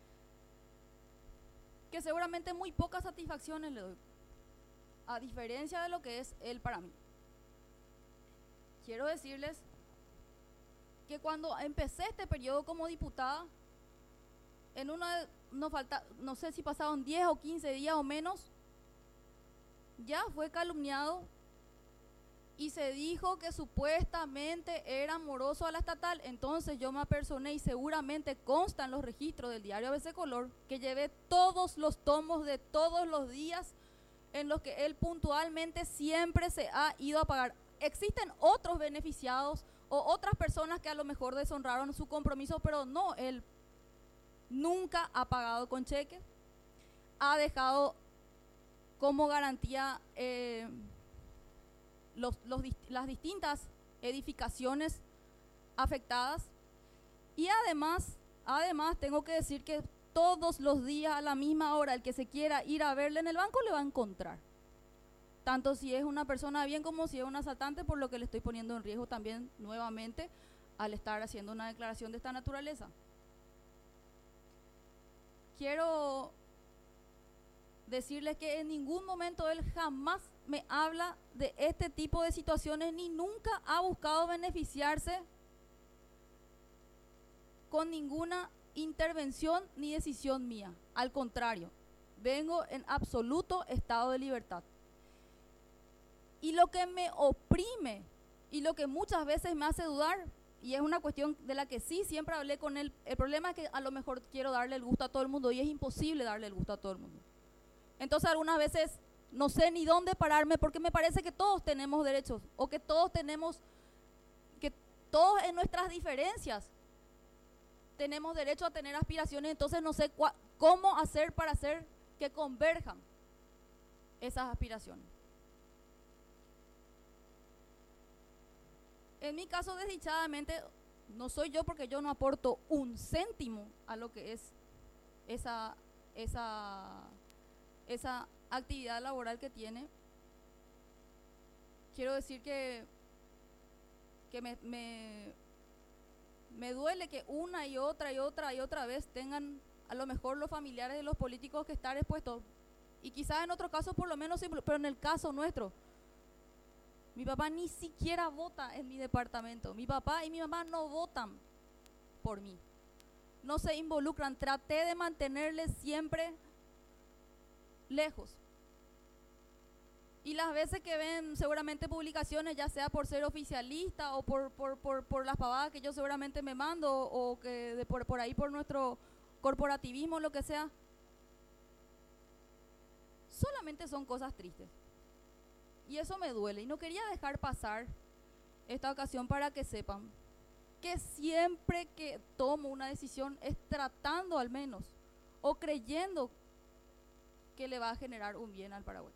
que seguramente muy pocas satisfacciones le doy, a diferencia de lo que es él para mí. Quiero decirles que cuando empecé este periodo como diputada, en una, no, falta, no sé si pasaron diez o quince días o menos, ya fue calumniado y se dijo que supuestamente era moroso a la estatal. Entonces yo me apersoné y seguramente consta en los registros del diario A B C Color que llevé todos los tomos de todos los días en los que él puntualmente siempre se ha ido a pagar. Existen otros beneficiados o otras personas que a lo mejor deshonraron su compromiso, pero no, él nunca ha pagado con cheque, ha dejado como garantía eh, los, los, las distintas edificaciones afectadas y además, además tengo que decir que todos los días a la misma hora el que se quiera ir a verle en el banco le va a encontrar, tanto si es una persona bien como si es un asaltante, por lo que le estoy poniendo en riesgo también nuevamente al estar haciendo una declaración de esta naturaleza. Quiero decirles que en ningún momento él jamás me habla de este tipo de situaciones ni nunca ha buscado beneficiarse con ninguna intervención ni decisión mía. Al contrario, vengo en absoluto estado de libertad. Y lo que me oprime y lo que muchas veces me hace dudar, y es una cuestión de la que sí siempre hablé con él, el problema es que a lo mejor quiero darle el gusto a todo el mundo y es imposible darle el gusto a todo el mundo. Entonces algunas veces no sé ni dónde pararme porque me parece que todos tenemos derechos o que todos tenemos, que todos en nuestras diferencias tenemos derecho a tener aspiraciones, entonces no sé cómo hacer para hacer que converjan esas aspiraciones. En mi caso, desdichadamente, no soy yo porque yo no aporto un céntimo a lo que es esa, esa, esa actividad laboral que tiene. Quiero decir que, que me, me, me duele que una y otra y otra y otra vez tengan a lo mejor los familiares de los políticos que estar expuestos. Y quizás en otro caso por lo menos, pero en el caso nuestro, mi papá ni siquiera vota en mi departamento. Mi papá y mi mamá no votan por mí. No se involucran, traté de mantenerles siempre lejos. Y las veces que ven seguramente publicaciones, ya sea por ser oficialista o por, por, por, por las pavadas que yo seguramente me mando, o que de por, por ahí por nuestro corporativismo, lo que sea, solamente son cosas tristes. Y eso me duele. Y no quería dejar pasar esta ocasión para que sepan que siempre que tomo una decisión es tratando al menos o creyendo que le va a generar un bien al Paraguay.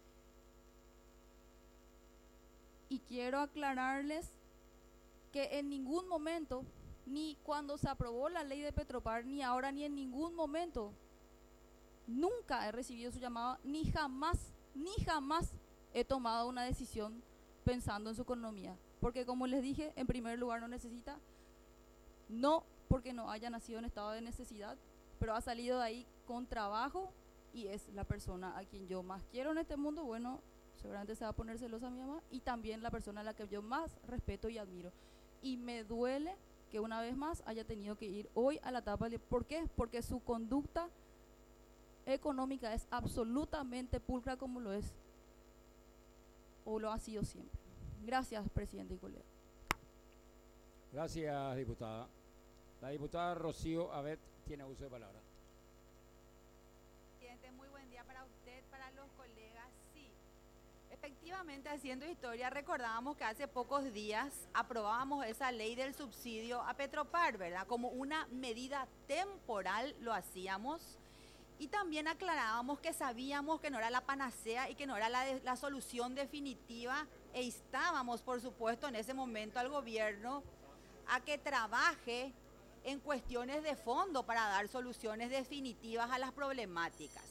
Y quiero aclararles que en ningún momento, ni cuando se aprobó la ley de Petropar, ni ahora, ni en ningún momento, nunca he recibido su llamada, ni jamás, ni jamás he tomado una decisión pensando en su economía. Porque como les dije, en primer lugar no necesita, no porque no haya nacido en estado de necesidad, pero ha salido de ahí con trabajo y es la persona a quien yo más quiero en este mundo. Bueno, seguramente se va a poner celosa a mi mamá, y también la persona a la que yo más respeto y admiro. Y me duele que una vez más haya tenido que ir hoy a la etapa. ¿Por qué? Porque su conducta económica es absolutamente pulcra, como lo es o lo ha sido siempre. Gracias, presidente y colega. Gracias, diputada. La diputada Rocío Abet tiene uso de palabra. Presidente, muy buen día para usted, para los colegas. Sí, efectivamente, haciendo historia, recordábamos que hace pocos días aprobábamos esa ley del subsidio a Petropar, ¿verdad? Como una medida temporal lo hacíamos. Y también aclarábamos que sabíamos que no era la panacea y que no era la, de, la solución definitiva, e instábamos, por supuesto, en ese momento al gobierno a que trabaje en cuestiones de fondo para dar soluciones definitivas a las problemáticas.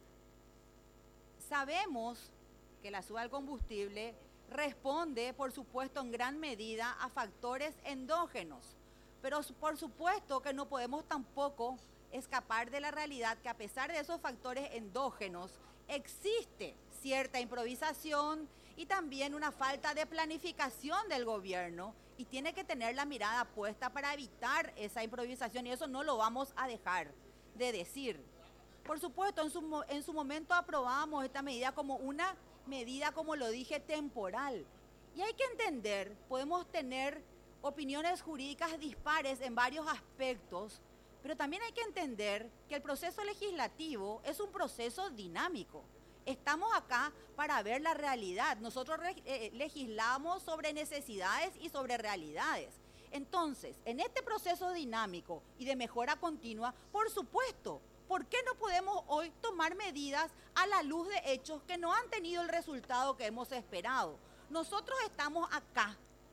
Sabemos que la suba del combustible responde, por supuesto, en gran medida a factores endógenos, pero por supuesto que no podemos tampoco escapar de la realidad que a pesar de esos factores endógenos existe cierta improvisación y también una falta de planificación del gobierno, y tiene que tener la mirada puesta para evitar esa improvisación, y eso no lo vamos a dejar de decir. Por supuesto, en su, en su momento aprobamos esta medida como una medida, como lo dije, temporal, y hay que entender, podemos tener opiniones jurídicas dispares en varios aspectos, pero también hay que entender que el proceso legislativo es un proceso dinámico. Estamos acá para ver la realidad. Nosotros eh, legislamos sobre necesidades y sobre realidades. Entonces, en este proceso dinámico y de mejora continua, por supuesto, ¿por qué no podemos hoy tomar medidas a la luz de hechos que no han tenido el resultado que hemos esperado? Nosotros estamos acá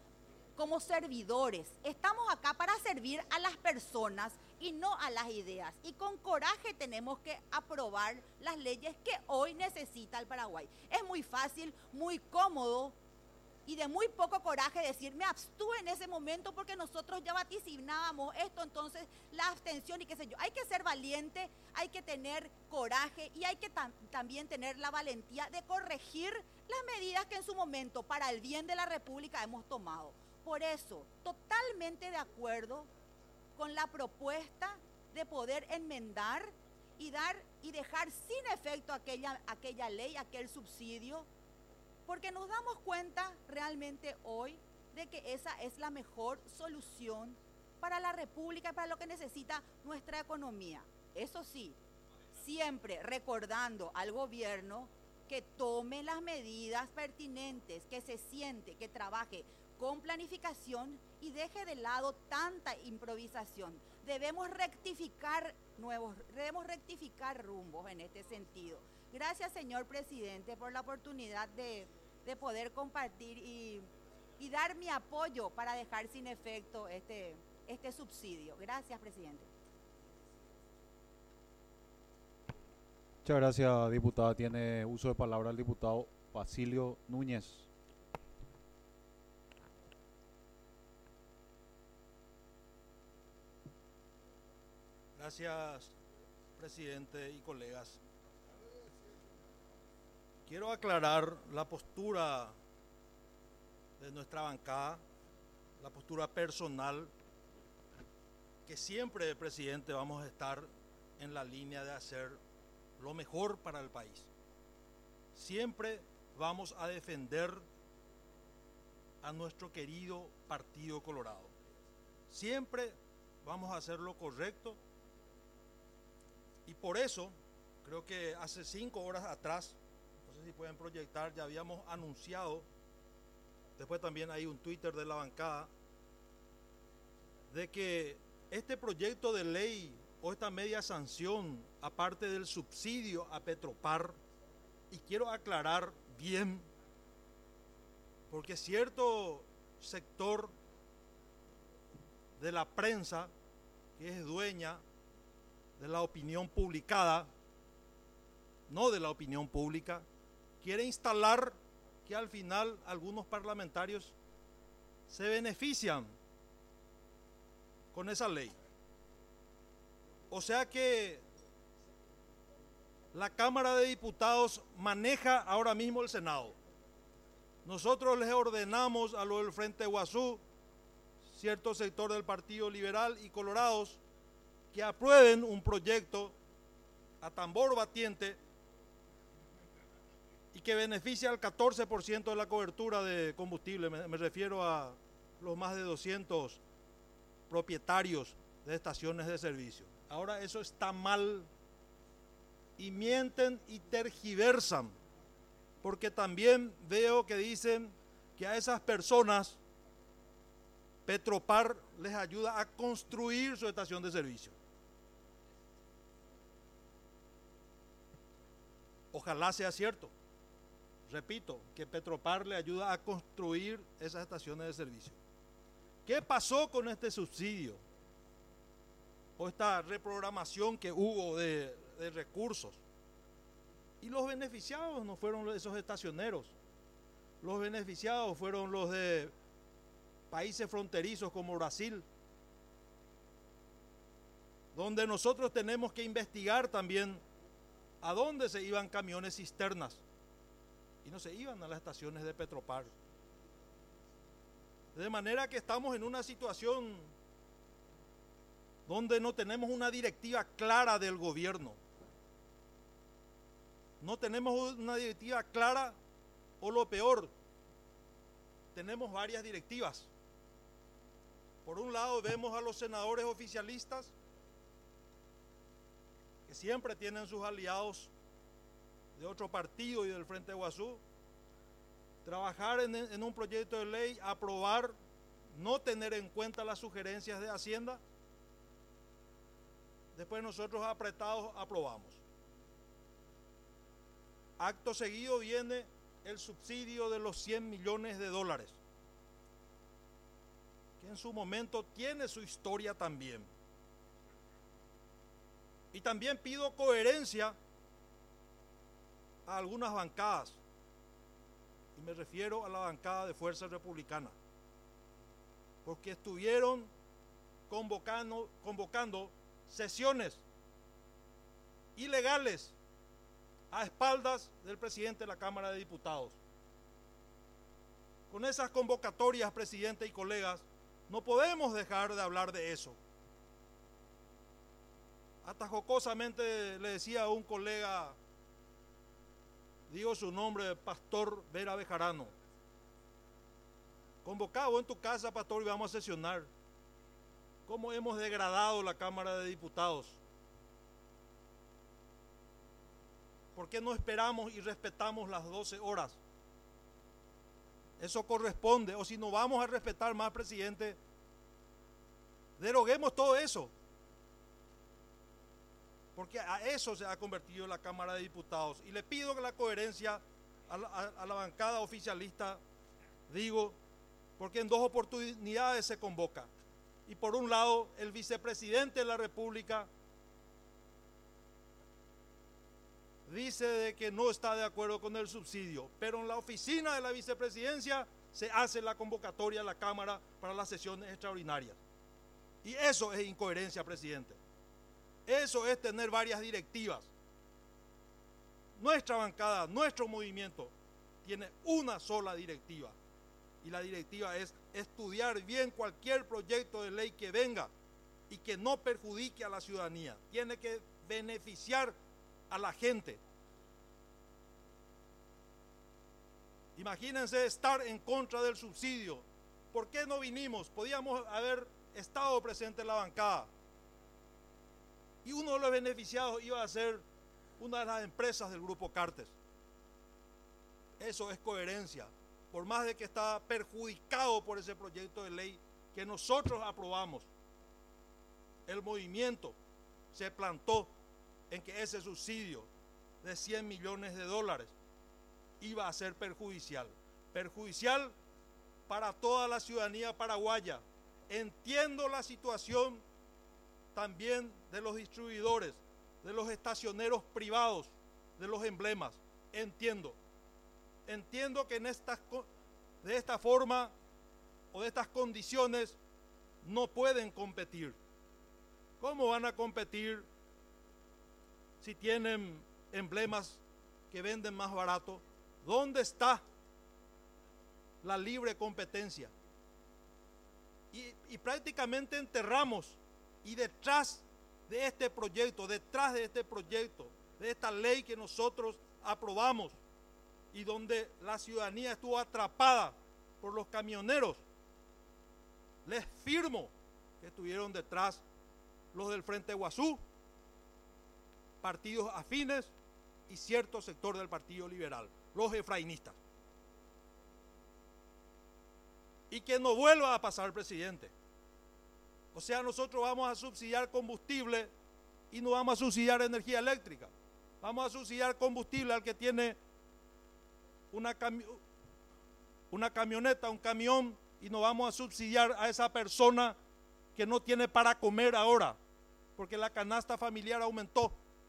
como servidores, estamos acá para servir a las personas y no a las ideas. Y con coraje tenemos que aprobar las leyes que hoy necesita el Paraguay. Es muy fácil, muy cómodo y de muy poco coraje decir, me abstuve en ese momento porque nosotros ya vaticinábamos esto, entonces la abstención y qué sé yo. Hay que ser valiente, hay que tener coraje y hay que tam- también tener la valentía de corregir las medidas que en su momento para el bien de la República hemos tomado. Por eso, totalmente de acuerdo con la propuesta de poder enmendar y dar y dejar sin efecto aquella, aquella ley, aquel subsidio, porque nos damos cuenta realmente hoy de que esa es la mejor solución para la República y para lo que necesita nuestra economía. Eso sí, siempre recordando al gobierno que tome las medidas pertinentes, que se siente, que trabaje con planificación y deje de lado tanta improvisación. Debemos rectificar nuevos, debemos rectificar rumbos en este sentido. Gracias, señor presidente, por la oportunidad de, de poder compartir y, y dar mi apoyo para dejar sin efecto este, este subsidio. Gracias, presidente. Muchas gracias, diputada. Tiene uso de palabra el diputado Basilio Núñez. Gracias, presidente y colegas. Quiero aclarar la postura de nuestra bancada, la postura personal que siempre, presidente, vamos a estar en la línea de hacer lo mejor para el país. Siempre vamos a defender a nuestro querido Partido Colorado. Siempre vamos a hacer lo correcto y por eso creo que hace cinco horas atrás, no sé si pueden proyectar, ya habíamos anunciado, después también hay un Twitter de la bancada, de que este proyecto de ley o esta media sanción, aparte del subsidio a Petropar, y quiero aclarar bien, porque cierto sector de la prensa, que es dueña de la opinión publicada, no de la opinión pública, quiere instalar que al final algunos parlamentarios se benefician con esa ley. O sea que la Cámara de Diputados maneja ahora mismo el Senado. Nosotros les ordenamos a lo del Frente Guazú, cierto sector del Partido Liberal y Colorados, que aprueben un proyecto a tambor batiente y que beneficie al catorce por ciento de la cobertura de combustible. Me, me refiero a los más de doscientos propietarios de estaciones de servicio. Ahora eso está mal y mienten y tergiversan, porque también veo que dicen que a esas personas Petropar les ayuda a construir su estación de servicio. Ojalá sea cierto. Repito, que Petropar le ayuda a construir esas estaciones de servicio. ¿Qué pasó con este subsidio? O esta reprogramación que hubo de, de recursos. Y los beneficiados no fueron esos estacioneros. Los beneficiados fueron los de países fronterizos como Brasil, donde nosotros tenemos que investigar también a dónde se iban camiones cisternas y no se iban a las estaciones de Petropar. De manera que estamos en una situación donde no tenemos una directiva clara del gobierno. No tenemos una directiva clara, o lo peor, tenemos varias directivas. Por un lado vemos a los senadores oficialistas que siempre tienen sus aliados de otro partido y del Frente Guazú, trabajar en, en un proyecto de ley, aprobar, no tener en cuenta las sugerencias de Hacienda, después nosotros apretados aprobamos. Acto seguido viene el subsidio de los cien millones de dólares, que en su momento tiene su historia también. Y también pido coherencia a algunas bancadas, y me refiero a la bancada de Fuerza Republicana, porque estuvieron convocando, convocando sesiones ilegales a espaldas del presidente de la Cámara de Diputados. Con esas convocatorias, presidente y colegas, no podemos dejar de hablar de eso. Hasta jocosamente le decía a un colega, digo su nombre, Pastor Vera Bejarano, convocado en tu casa, pastor, y vamos a sesionar. ¿Cómo hemos degradado la Cámara de Diputados? ¿Por qué no esperamos y respetamos las doce horas? Eso corresponde. O si no vamos a respetar más, presidente, deroguemos todo eso. Porque a eso se ha convertido la Cámara de Diputados. Y le pido que la coherencia a la, a, a la bancada oficialista, digo, porque en dos oportunidades se convoca. Y por un lado, el vicepresidente de la República dice de que no está de acuerdo con el subsidio, pero en la oficina de la vicepresidencia se hace la convocatoria a la Cámara para las sesiones extraordinarias. Y eso es incoherencia, presidente. Eso es tener varias directivas. Nuestra bancada, nuestro movimiento, tiene una sola directiva. Y la directiva es estudiar bien cualquier proyecto de ley que venga y que no perjudique a la ciudadanía. Tiene que beneficiar a la gente. Imagínense estar en contra del subsidio. ¿Por qué no vinimos? Podíamos haber estado presente en la bancada. Y uno de los beneficiados iba a ser una de las empresas del Grupo Cartes. Eso es coherencia. Por más de que está perjudicado por ese proyecto de ley que nosotros aprobamos, el movimiento se plantó en que ese subsidio de cien millones de dólares iba a ser perjudicial. Perjudicial para toda la ciudadanía paraguaya. Entiendo la situación también de los distribuidores, de los estacioneros privados, de los emblemas. Entiendo. Entiendo que en estas, de esta forma o de estas condiciones no pueden competir. ¿Cómo van a competir si tienen emblemas que venden más barato? ¿Dónde está la libre competencia? Y, y prácticamente enterramos, y detrás de este proyecto, detrás de este proyecto, de esta ley que nosotros aprobamos y donde la ciudadanía estuvo atrapada por los camioneros, les firmo que estuvieron detrás los del Frente Guazú, partidos afines y cierto sector del Partido Liberal, los efrainistas. Y que no vuelva a pasar, presidente. O sea, nosotros vamos a subsidiar combustible y no vamos a subsidiar energía eléctrica. Vamos a subsidiar combustible al que tiene una, cami una camioneta, un camión, y no vamos a subsidiar a esa persona que no tiene para comer ahora, porque la canasta familiar aumentó.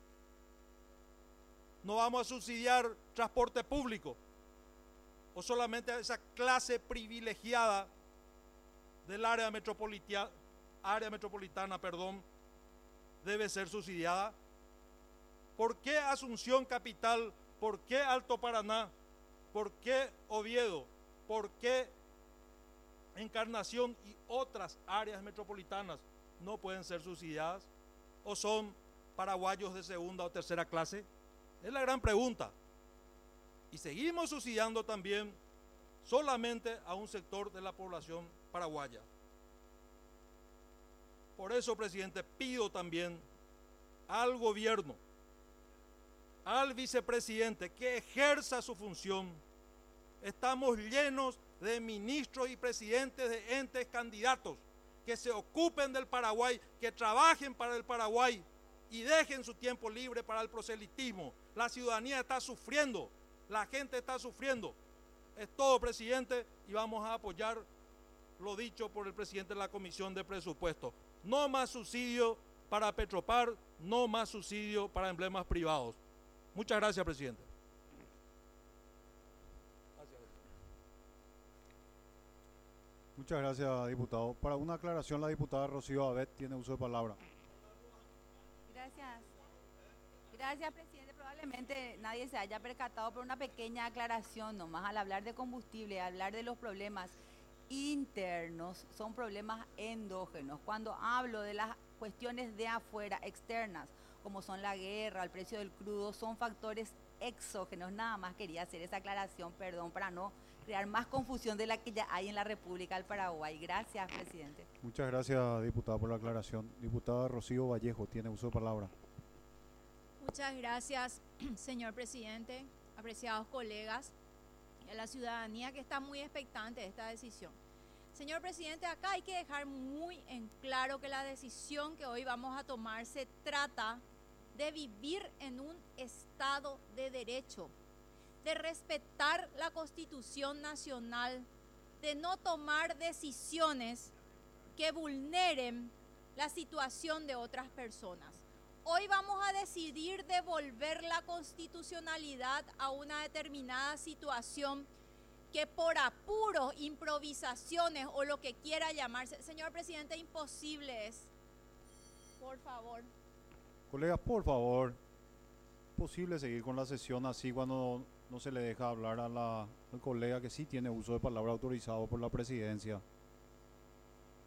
No vamos a subsidiar transporte público, o solamente a esa clase privilegiada del área metropolitana, área metropolitana, perdón, debe ser subsidiada. ¿Por qué Asunción Capital? ¿Por qué Alto Paraná? ¿Por qué Oviedo? ¿Por qué Encarnación y otras áreas metropolitanas no pueden ser subsidiadas? ¿O son paraguayos de segunda o tercera clase? Es la gran pregunta. Y seguimos subsidiando también solamente a un sector de la población paraguaya. Por eso, presidente, pido también al gobierno, al vicepresidente, que ejerza su función. Estamos llenos de ministros y presidentes de entes candidatos que se ocupen del Paraguay, que trabajen para el Paraguay y dejen su tiempo libre para el proselitismo. La ciudadanía está sufriendo, la gente está sufriendo. Es todo, presidente, y vamos a apoyar lo dicho por el presidente de la Comisión de Presupuestos. No más subsidio para Petropar, no más subsidio para emblemas privados. Muchas gracias, presidente. Muchas gracias, diputado. Para una aclaración, la diputada Rocío Abet tiene uso de palabra. Gracias. Gracias, presidente. Probablemente nadie se haya percatado, por una pequeña aclaración nomás. Al hablar de combustible, al hablar de los problemas internos, son problemas endógenos. Cuando hablo de las cuestiones de afuera, externas, como son la guerra, el precio del crudo, son factores exógenos. Nada más quería hacer esa aclaración, perdón, para no crear más confusión de la que ya hay en la República del Paraguay. Gracias, presidente. Muchas gracias, diputada, por la aclaración. Diputada Rocío Vallejo tiene uso de palabra. Muchas gracias, señor presidente, apreciados colegas y a la ciudadanía que está muy expectante de esta decisión. Señor presidente, acá hay que dejar muy en claro que la decisión que hoy vamos a tomar se trata de vivir en un Estado de Derecho, de respetar la Constitución Nacional, de no tomar decisiones que vulneren la situación de otras personas. Hoy vamos a decidir devolver la constitucionalidad a una determinada situación que por apuros, improvisaciones o lo que quiera llamarse, señor presidente, imposible es. Por favor. Colegas, por favor, posible seguir con la sesión así cuando no se le deja hablar a la, al colega que sí tiene uso de palabra autorizado por la presidencia.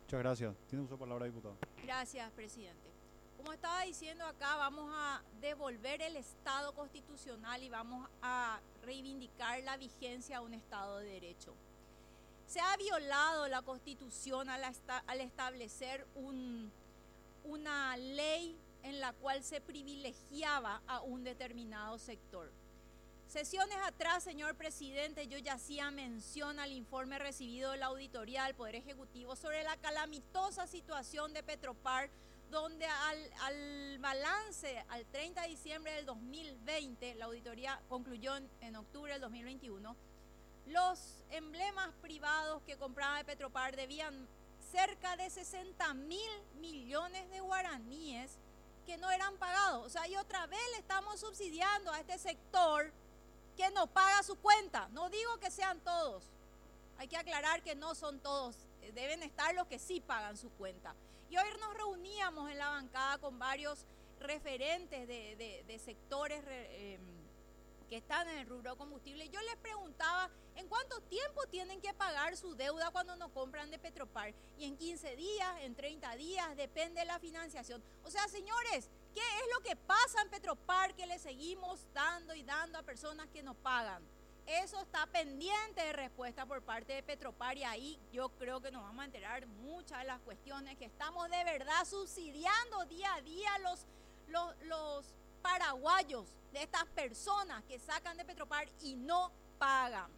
Muchas gracias. Tiene uso de palabra, diputado. Gracias, presidente. Como estaba diciendo acá, vamos a devolver el Estado constitucional y vamos a reivindicar la vigencia de un Estado de Derecho. Se ha violado la Constitución al, esta, al establecer un, una ley en la cual se privilegiaba a un determinado sector. Sesiones atrás, señor presidente, yo ya hacía mención al informe recibido de la Auditoría del Poder Ejecutivo sobre la calamitosa situación de Petropar, donde al, al balance al treinta de diciembre del dos mil veinte, la auditoría concluyó en, en octubre del dos mil veintiuno, los emblemas privados que compraba de Petropar debían cerca de sesenta mil millones de guaraníes que no eran pagados. O sea, y otra vez le estamos subsidiando a este sector que no paga su cuenta. No digo que sean todos, hay que aclarar que no son todos, deben estar los que sí pagan su cuenta. Y hoy nos reuníamos en la bancada con varios referentes de, de, de sectores eh, que están en el rubro combustible. Yo les preguntaba en cuánto tiempo tienen que pagar su deuda cuando no compran de Petropar. Y en quince días, en treinta días, depende de la financiación. O sea, señores, ¿qué es lo que pasa en Petropar que le seguimos dando y dando a personas que no pagan? Eso está pendiente de respuesta por parte de Petropar y ahí yo creo que nos vamos a enterar muchas de las cuestiones que estamos de verdad subsidiando día a día los, los, los paraguayos de estas personas que sacan de Petropar y no pagan.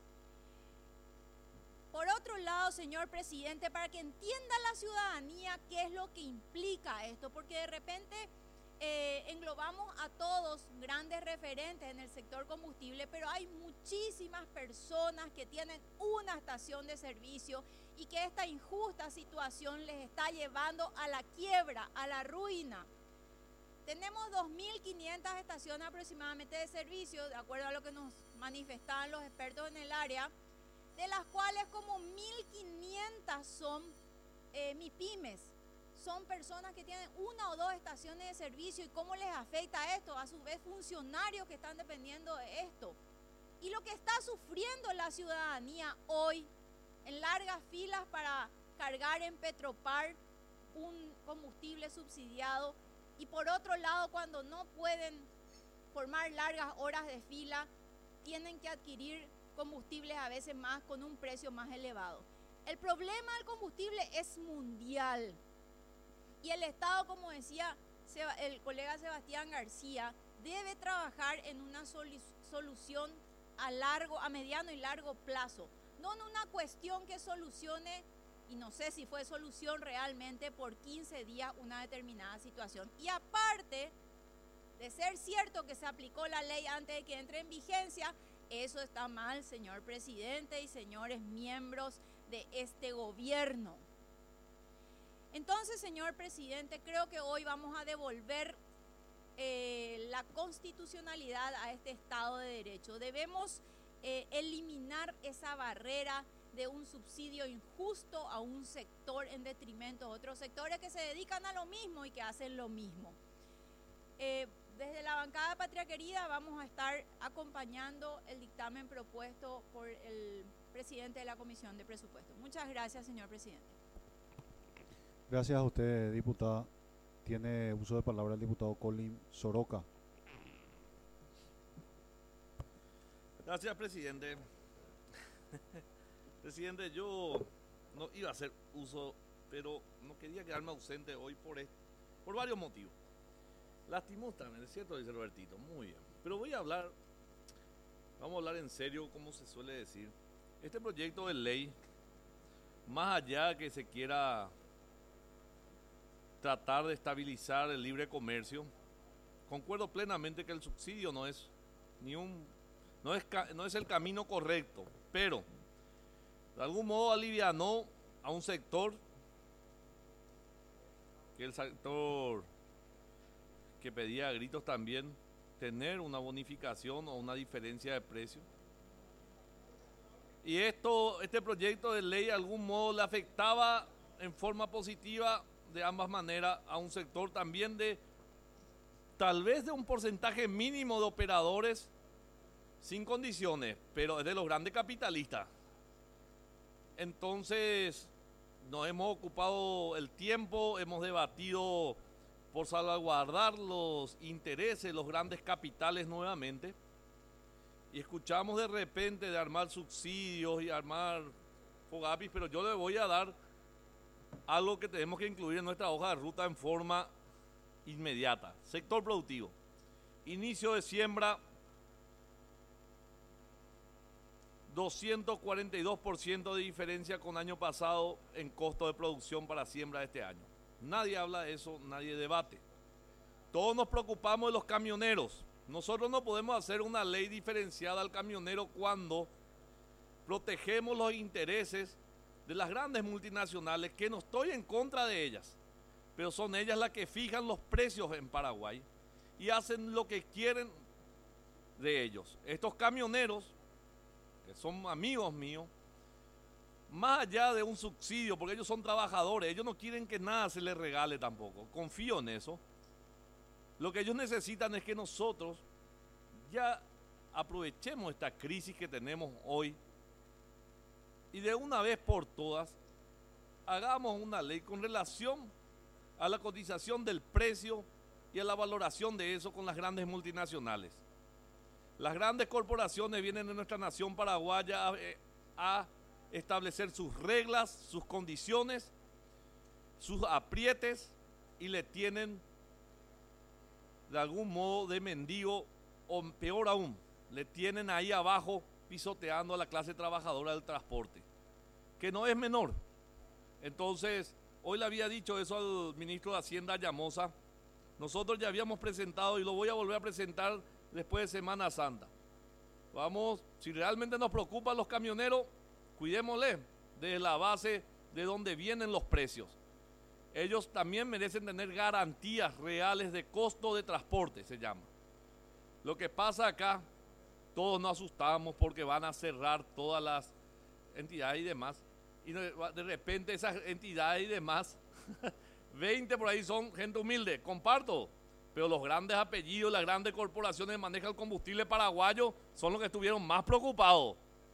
Por otro lado, señor presidente, para que entienda la ciudadanía qué es lo que implica esto, porque de repente eh, englobamos a todos grandes referentes en el sector combustible, pero hay muchísimas personas que tienen una estación de servicio y que esta injusta situación les está llevando a la quiebra, a la ruina. Tenemos dos mil quinientas estaciones aproximadamente de servicio, de acuerdo a lo que nos manifestaban los expertos en el área, de las cuales como mil quinientas son eh, MIPYMES, son personas que tienen una o dos estaciones de servicio. ¿Y cómo les afecta esto? A su vez, funcionarios que están dependiendo de esto. Y lo que está sufriendo la ciudadanía hoy, en largas filas para cargar en Petropar un combustible subsidiado, y por otro lado, cuando no pueden formar largas horas de fila, tienen que adquirir combustibles a veces más con un precio más elevado. El problema del combustible es mundial y el Estado, como decía el colega Sebastián García, debe trabajar en una solución a largo, a mediano y largo plazo, no en una cuestión que solucione, y no sé si fue solución realmente, por quince días una determinada situación. Y aparte de ser cierto que se aplicó la ley antes de que entre en vigencia, eso está mal, señor presidente y señores miembros de este gobierno. Entonces, señor presidente, creo que hoy vamos a devolver eh, la constitucionalidad a este Estado de Derecho. Debemos eh, eliminar esa barrera de un subsidio injusto a un sector en detrimento de otros sectores que se dedican a lo mismo y que hacen lo mismo. Eh, Desde la bancada Patria Querida vamos a estar acompañando el dictamen propuesto por el presidente de la Comisión de Presupuestos. Muchas gracias, señor presidente. Gracias a usted, diputada. Tiene uso de palabra el diputado Colin Soroka. Gracias, presidente. Presidente, yo no iba a hacer uso, pero no quería quedarme ausente hoy por, esto, por varios motivos. Lastimosamente, ¿es cierto? Dice Robertito, muy bien. Pero voy a hablar, vamos a hablar en serio, como se suele decir. Este proyecto de ley, más allá de que se quiera tratar de estabilizar el libre comercio, concuerdo plenamente que el subsidio no es ni un, no es, no es el camino correcto, pero de algún modo alivianó a un sector, que el sector que pedía a gritos también tener una bonificación o una diferencia de precio. Y esto, este proyecto de ley de algún modo le afectaba en forma positiva de ambas maneras a un sector también de tal vez de un porcentaje mínimo de operadores sin condiciones, pero es de los grandes capitalistas. Entonces, nos hemos ocupado el tiempo, hemos debatido por salvaguardar los intereses, los grandes capitales nuevamente. Y escuchamos de repente de armar subsidios y armar fogapis, pero yo le voy a dar algo que tenemos que incluir en nuestra hoja de ruta en forma inmediata. Sector productivo. Inicio de siembra, doscientos cuarenta y dos por ciento de diferencia con año pasado en costo de producción para siembra de este año. Nadie habla de eso, nadie debate. Todos nos preocupamos de los camioneros. Nosotros no podemos hacer una ley diferenciada al camionero cuando protegemos los intereses de las grandes multinacionales, que no estoy en contra de ellas, pero son ellas las que fijan los precios en Paraguay y hacen lo que quieren de ellos. Estos camioneros, que son amigos míos, más allá de un subsidio, porque ellos son trabajadores, ellos no quieren que nada se les regale tampoco, confío en eso. Lo que ellos necesitan es que nosotros ya aprovechemos esta crisis que tenemos hoy y de una vez por todas hagamos una ley con relación a la cotización del precio y a la valoración de eso con las grandes multinacionales. Las grandes corporaciones vienen de nuestra nación paraguaya a, a establecer sus reglas, sus condiciones, sus aprietes y le tienen de algún modo de mendigo o peor aún, le tienen ahí abajo pisoteando a la clase trabajadora del transporte, que no es menor. Entonces, hoy le había dicho eso al ministro de Hacienda Llamosa, nosotros ya habíamos presentado y lo voy a volver a presentar después de Semana Santa. Vamos, si realmente nos preocupan los camioneros, cuidémosle desde la base de donde vienen los precios. Ellos también merecen tener garantías reales de costo de transporte, se llama. Lo que pasa acá, todos nos asustamos porque van a cerrar todas las entidades y demás. Y de repente esas entidades y demás, veinte por ahí son gente humilde, comparto. Pero los grandes apellidos, las grandes corporaciones que manejan el combustible paraguayo son los que estuvieron más preocupados.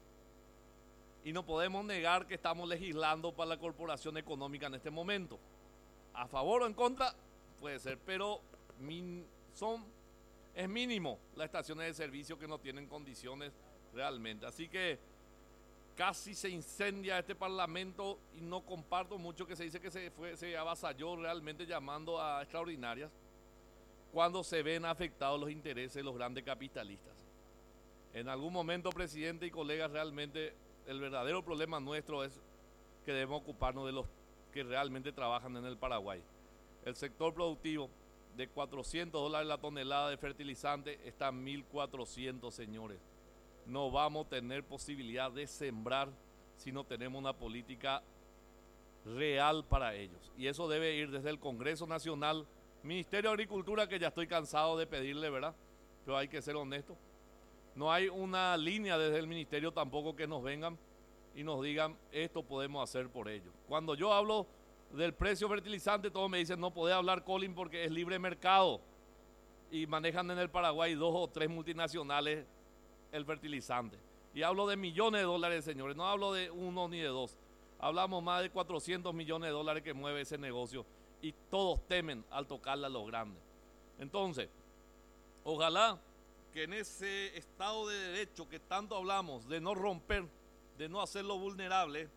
Y no podemos negar que estamos legislando para la corporación económica en este momento. A favor o en contra, puede ser, pero min, son, es mínimo las estaciones de servicio que no tienen condiciones realmente. Así que casi se incendia este parlamento y no comparto mucho que se dice que se, fue, se avasalló realmente llamando a extraordinarias cuando se ven afectados los intereses de los grandes capitalistas. En algún momento, presidente y colegas, realmente el verdadero problema nuestro es que debemos ocuparnos de los que realmente trabajan en el Paraguay. El sector productivo de cuatrocientos dólares la tonelada de fertilizante está en mil cuatrocientos, señores. No vamos a tener posibilidad de sembrar si no tenemos una política real para ellos. Y eso debe ir desde el Congreso Nacional, Ministerio de Agricultura, que ya estoy cansado de pedirle, ¿verdad? Pero hay que ser honesto. No hay una línea desde el Ministerio tampoco que nos vengan y nos digan, esto podemos hacer por ellos. Cuando yo hablo del precio fertilizante, todos me dicen, no podés hablar, Colin, porque es libre mercado. Y manejan en el Paraguay dos o tres multinacionales el fertilizante. Y hablo de millones de dólares, señores, no hablo de uno ni de dos. Hablamos más de cuatrocientos millones de dólares que mueve ese negocio. Y todos temen al tocarle a los grandes. Entonces, ojalá que en ese Estado de Derecho que tanto hablamos, de no romper, de no hacerlo vulnerable,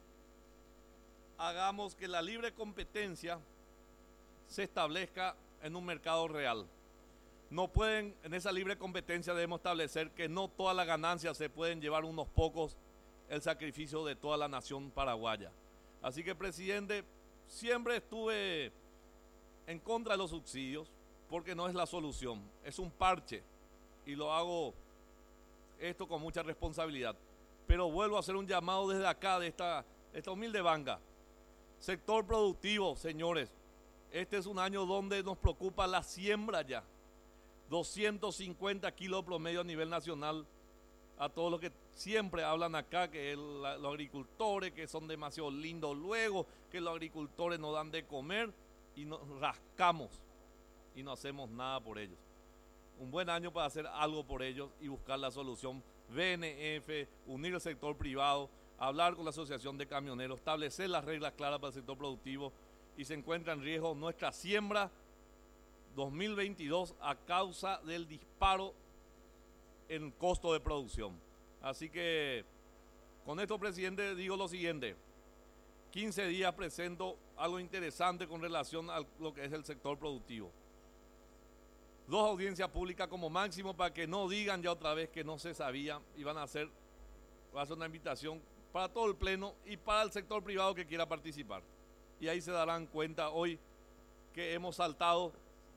hagamos que la libre competencia se establezca en un mercado real. No pueden, en esa libre competencia debemos establecer que no todas las ganancias se pueden llevar unos pocos el sacrificio de toda la nación paraguaya. Así que, presidente, siempre estuve en contra de los subsidios porque no es la solución, es un parche y lo hago esto con mucha responsabilidad. Pero vuelvo a hacer un llamado desde acá, de esta, esta humilde banca. Sector productivo, señores, este es un año donde nos preocupa la siembra ya. doscientos cincuenta kilos promedio a nivel nacional, a todos los que siempre hablan acá, que el, la, los agricultores que son demasiado lindos luego, que los agricultores nos dan de comer y nos rascamos y no hacemos nada por ellos. Un buen año para hacer algo por ellos y buscar la solución. B N F, unir el sector privado, hablar con la Asociación de Camioneros, establecer las reglas claras para el sector productivo y se encuentra en riesgo nuestra siembra dos mil veintidós a causa del disparo en costo de producción. Así que con esto, presidente, digo lo siguiente. quince días presento algo interesante con relación a lo que es el sector productivo. Dos audiencias públicas como máximo para que no digan ya otra vez que no se sabía y van a hacer, va a ser una invitación para todo el pleno y para el sector privado que quiera participar. Y ahí se darán cuenta hoy que hemos saltado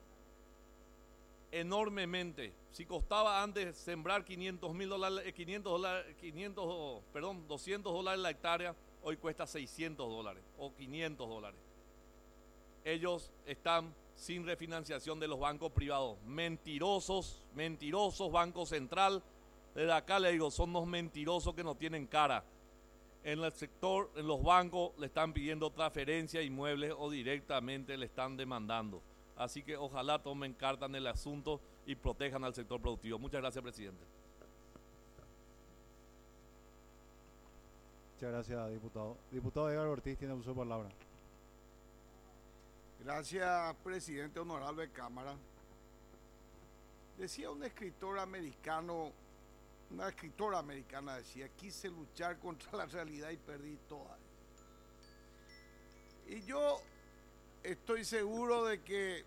enormemente. Si costaba antes sembrar quinientos mil dólares, quinientos dólares, quinientos, perdón, doscientos dólares la hectárea, hoy cuesta seiscientos dólares o quinientos dólares. Ellos están sin refinanciación de los bancos privados. Mentirosos, mentirosos, Banco Central. Desde acá le digo, son unos mentirosos que no tienen cara. En el sector, en los bancos, le están pidiendo transferencia de inmuebles o directamente le están demandando. Así que ojalá tomen carta en el asunto y protejan al sector productivo. Muchas gracias, presidente. Muchas gracias, diputado. Diputado Edgar Ortiz tiene uso de palabra. Gracias, presidente, honorable Cámara. Decía un escritor americano, una escritora americana decía, quise luchar contra la realidad y perdí toda. Y yo estoy seguro de que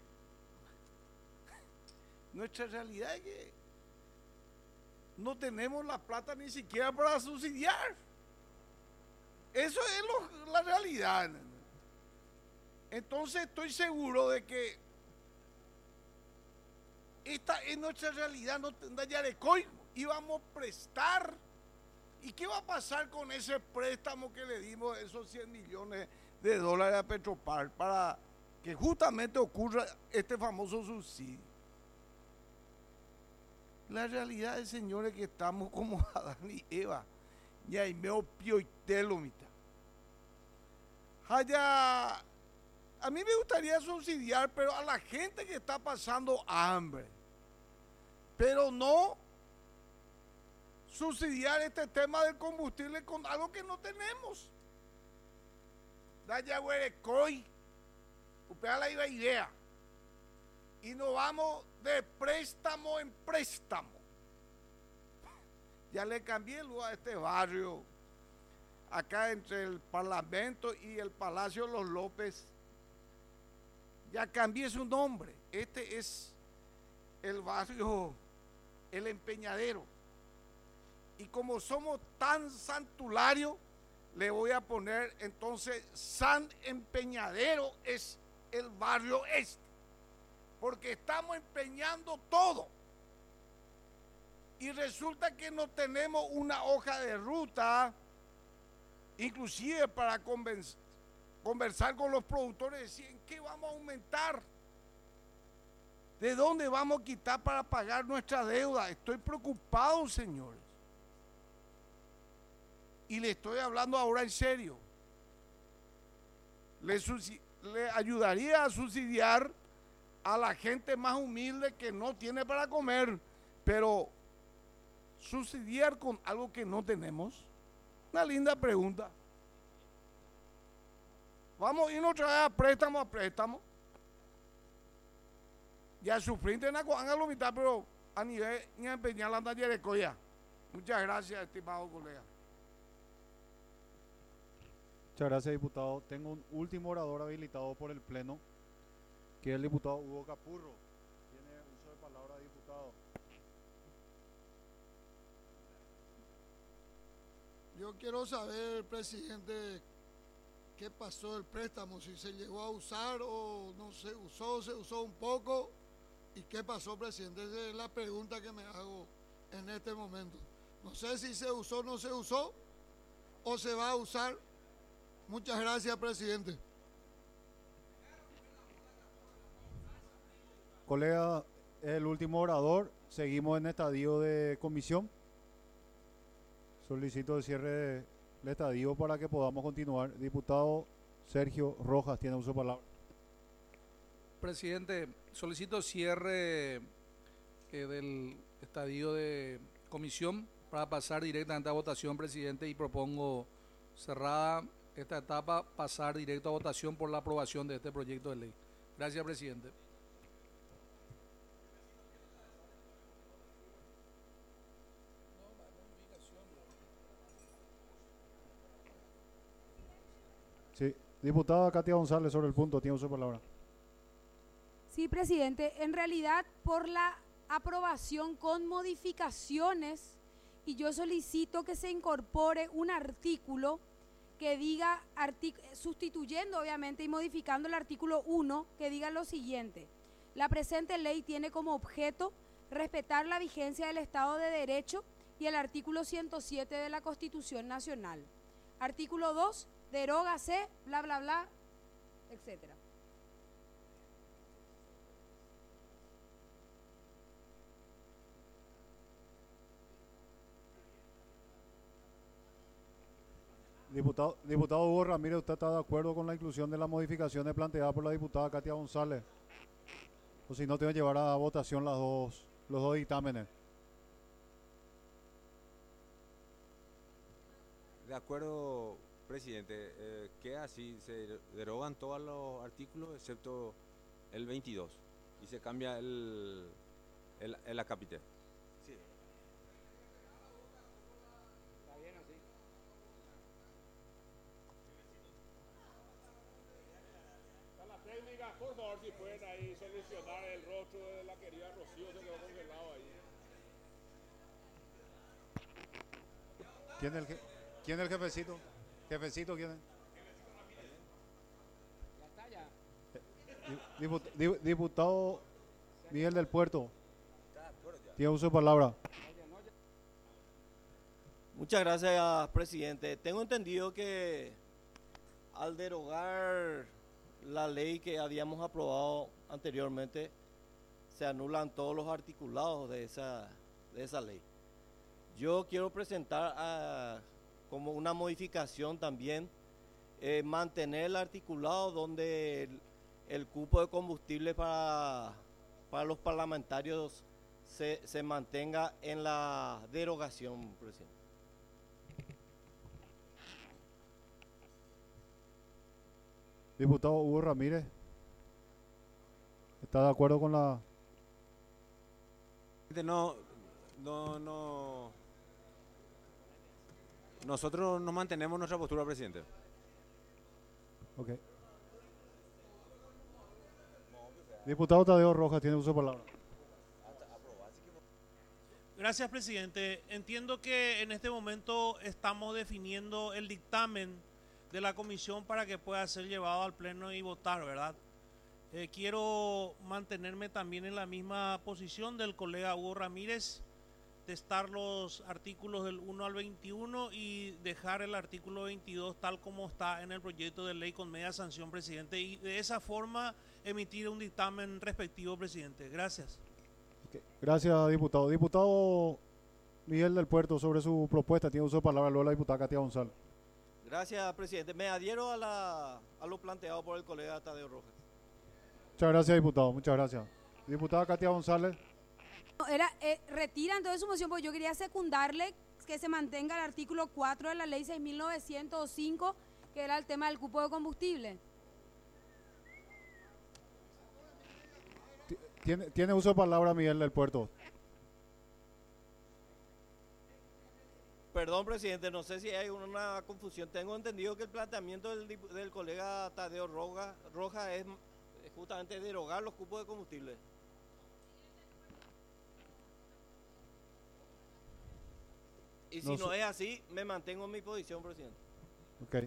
nuestra realidad es que no tenemos la plata ni siquiera para subsidiar. Eso es lo, la realidad. Entonces estoy seguro de que esta es nuestra realidad. No tendría de COI, íbamos a prestar. ¿Y qué va a pasar con ese préstamo que le dimos, esos cien millones de dólares a Petropar, para que justamente ocurra este famoso subsidio? La realidad es, señores, que estamos como Adán y Eva. Y ahí me opio y telomita. Haya, a mí me gustaría subsidiar, pero a la gente que está pasando hambre. Pero no subsidiar este tema del combustible con algo que no tenemos. Daya huerecoy, upea la idea. Y nos vamos de préstamo en préstamo. Ya le cambié el lugar a este barrio, acá entre el Parlamento y el Palacio de los López. Ya cambié su nombre. Este es el barrio El Empeñadero. Y como somos tan santularios, le voy a poner entonces San Empeñadero es el barrio este. Porque estamos empeñando todo. Y resulta que no tenemos una hoja de ruta, inclusive para convencer, conversar con los productores, decir en qué vamos a aumentar, de dónde vamos a quitar para pagar nuestra deuda. Estoy preocupado, señores. Y le estoy hablando ahora en serio. Le, le ayudaría a subsidiar a la gente más humilde que no tiene para comer, pero subsidiar con algo que no tenemos, una linda pregunta. Vamos a irnos otra vez a préstamo a préstamo. Ya sufrinte en la coanga lo mitad, pero a nivel ni empeñar la de coya. Muchas gracias, estimado colega. Muchas gracias, diputado. Tengo un último orador habilitado por el Pleno, que es el diputado Hugo Capurro. Tiene uso de palabra, diputado. Yo quiero saber, presidente, qué pasó el préstamo, si se llegó a usar o no se usó, se usó un poco, y qué pasó, presidente. Esa es la pregunta que me hago en este momento. No sé si se usó o no se usó, o se va a usar. Muchas gracias, presidente. Colega, el último orador. Seguimos en estadio de comisión. Solicito el cierre del estadio para que podamos continuar. Diputado Sergio Rojas tiene uso de palabra. Presidente, solicito cierre eh, del estadio de comisión para pasar directamente a votación, presidente, y propongo cerrada esta etapa, pasar directo a votación por la aprobación de este proyecto de ley. Gracias, presidente. Sí, diputada Katia González sobre el punto, tiene su palabra. Sí, presidente, en realidad por la aprobación con modificaciones, y yo solicito que se incorpore un artículo que diga, artic- sustituyendo obviamente y modificando el artículo uno, que diga lo siguiente: la presente ley tiene como objeto respetar la vigencia del Estado de Derecho y el artículo ciento siete de la Constitución Nacional. Artículo dos, derógase, bla, bla, bla, etcétera. Diputado, diputado Hugo Ramírez, ¿usted está de acuerdo con la inclusión de las modificaciones planteadas por la diputada Katia González? O si no, tengo que llevar a votación las dos, los dos dictámenes. De acuerdo, presidente. Eh, queda así, se derogan todos los artículos excepto el veintidós y se cambia el, el, el acápite. Sí. Está bien así. A la técnica, por favor, si pueden ahí solucionar el rostro de la querida Rocío, se quedó congelado ahí. ¿Quién es el, je- quién es el jefecito? ¿Jefecito quién es? Ya está, ya. Diput- di- Diputado Miguel del Puerto, tiene uso de palabra. Muchas gracias, presidente. Tengo entendido que al derogar la ley que habíamos aprobado anteriormente, se anulan todos los articulados de esa, de esa ley. Yo quiero presentar a, como una modificación también, eh, mantener el articulado donde el, el cupo de combustible para, para los parlamentarios se, se mantenga en la derogación, presidente. Diputado Hugo Ramírez, ¿está de acuerdo con la...? No, no, no. Nosotros nos mantenemos nuestra postura, presidente. Ok. Diputado Tadeo Rojas, tiene uso de palabra. Gracias, presidente. Entiendo que en este momento estamos definiendo el dictamen de la comisión para que pueda ser llevado al pleno y votar, ¿verdad? Eh, quiero mantenerme también en la misma posición del colega Hugo Ramírez, testar los artículos del uno al veintiuno y dejar el artículo veintidós tal como está en el proyecto de ley con media sanción, presidente, y de esa forma emitir un dictamen respectivo, presidente. Gracias. Okay. Gracias, diputado. Diputado Miguel del Puerto, sobre su propuesta, tiene uso de palabra luego la diputada Katia González. Gracias, presidente. Me adhiero a, la, a lo planteado por el colega Tadeo Rojas. Muchas gracias, diputado. Muchas gracias. Diputada Katia González. No, era, eh, retira entonces su moción, porque yo quería secundarle que se mantenga el artículo cuatro de la ley seis mil novecientos cinco, que era el tema del cupo de combustible. Tiene, tiene uso de palabra Miguel del Puerto. Perdón, presidente, no sé si hay una confusión. Tengo entendido que el planteamiento del, dip- del colega Tadeo Roja, Roja es es justamente derogar los cupos de combustible. Y si No no, sé. es así, me mantengo en mi posición, presidente. Ok.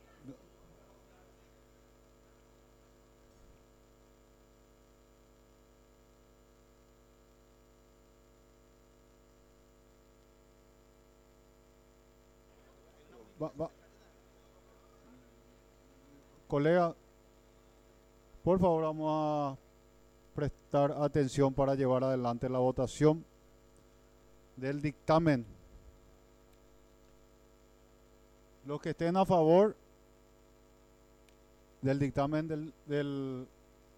Va, va. Colega, por favor, vamos a prestar atención para llevar adelante la votación del dictamen. Los que estén a favor del dictamen del, del,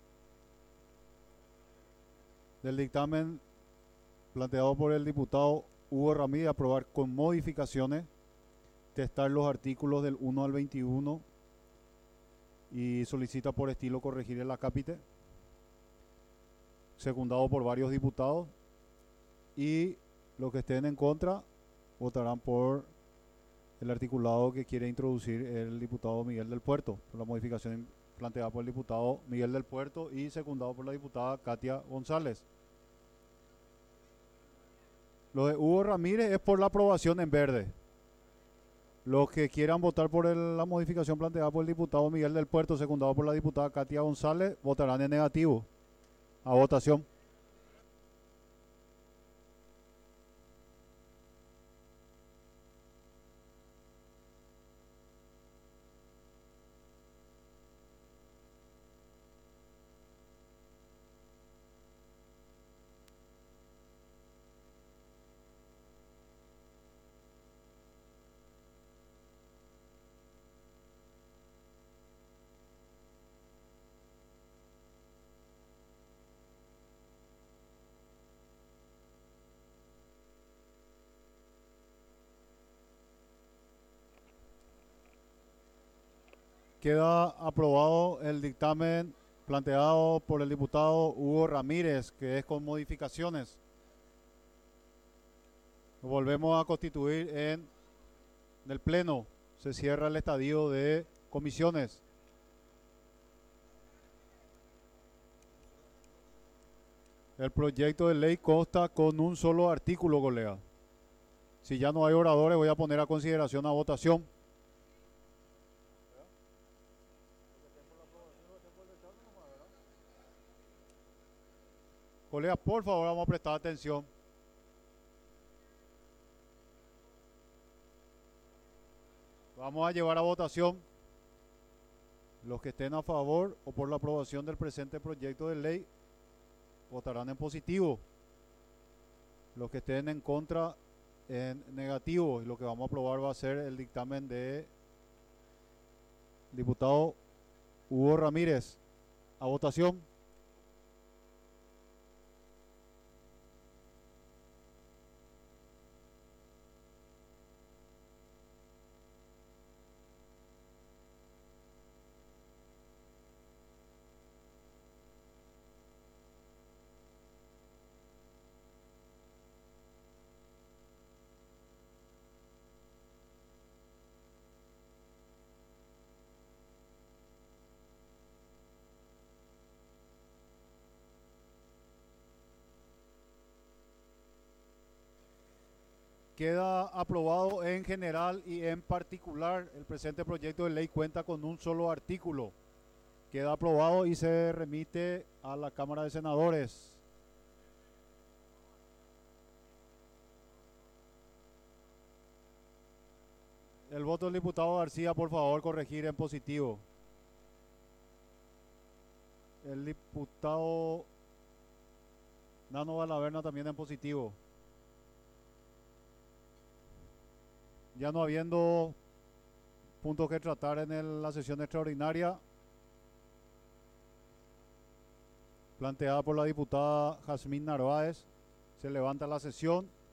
del dictamen planteado por el diputado Hugo Ramírez, aprobar con modificaciones, testar los artículos del uno al veintiuno y solicita por estilo corregir el acápite, secundado por varios diputados, y los que estén en contra votarán por el articulado que quiere introducir el diputado Miguel del Puerto, por la modificación planteada por el diputado Miguel del Puerto y secundado por la diputada Katia González. Lo de Hugo Ramírez es por la aprobación en verde. Los que quieran votar por el- la modificación planteada por el diputado Miguel del Puerto, secundado por la diputada Katia González, votarán en negativo. A votación. Queda aprobado el dictamen planteado por el diputado Hugo Ramírez, que es con modificaciones. Volvemos a constituir en el Pleno. Se cierra el estadio de comisiones. El proyecto de ley consta con un solo artículo, colega. Si ya no hay oradores, voy a poner a consideración a votación. Colegas, por favor, vamos a prestar atención. Vamos a llevar a votación los que estén a favor o por la aprobación del presente proyecto de ley votarán en positivo. Los que estén en contra en negativo. Y lo que vamos a aprobar va a ser el dictamen de diputado Hugo Ramírez. A votación. Queda aprobado en general y en particular. El presente proyecto de ley cuenta con un solo artículo. Queda aprobado y se remite a la Cámara de Senadores. El voto del diputado García, por favor, corregir en positivo. El diputado Nano Valaverna también en positivo. Ya no habiendo puntos que tratar en el- la sesión extraordinaria planteada por la diputada Jazmín Narváez, se levanta la sesión.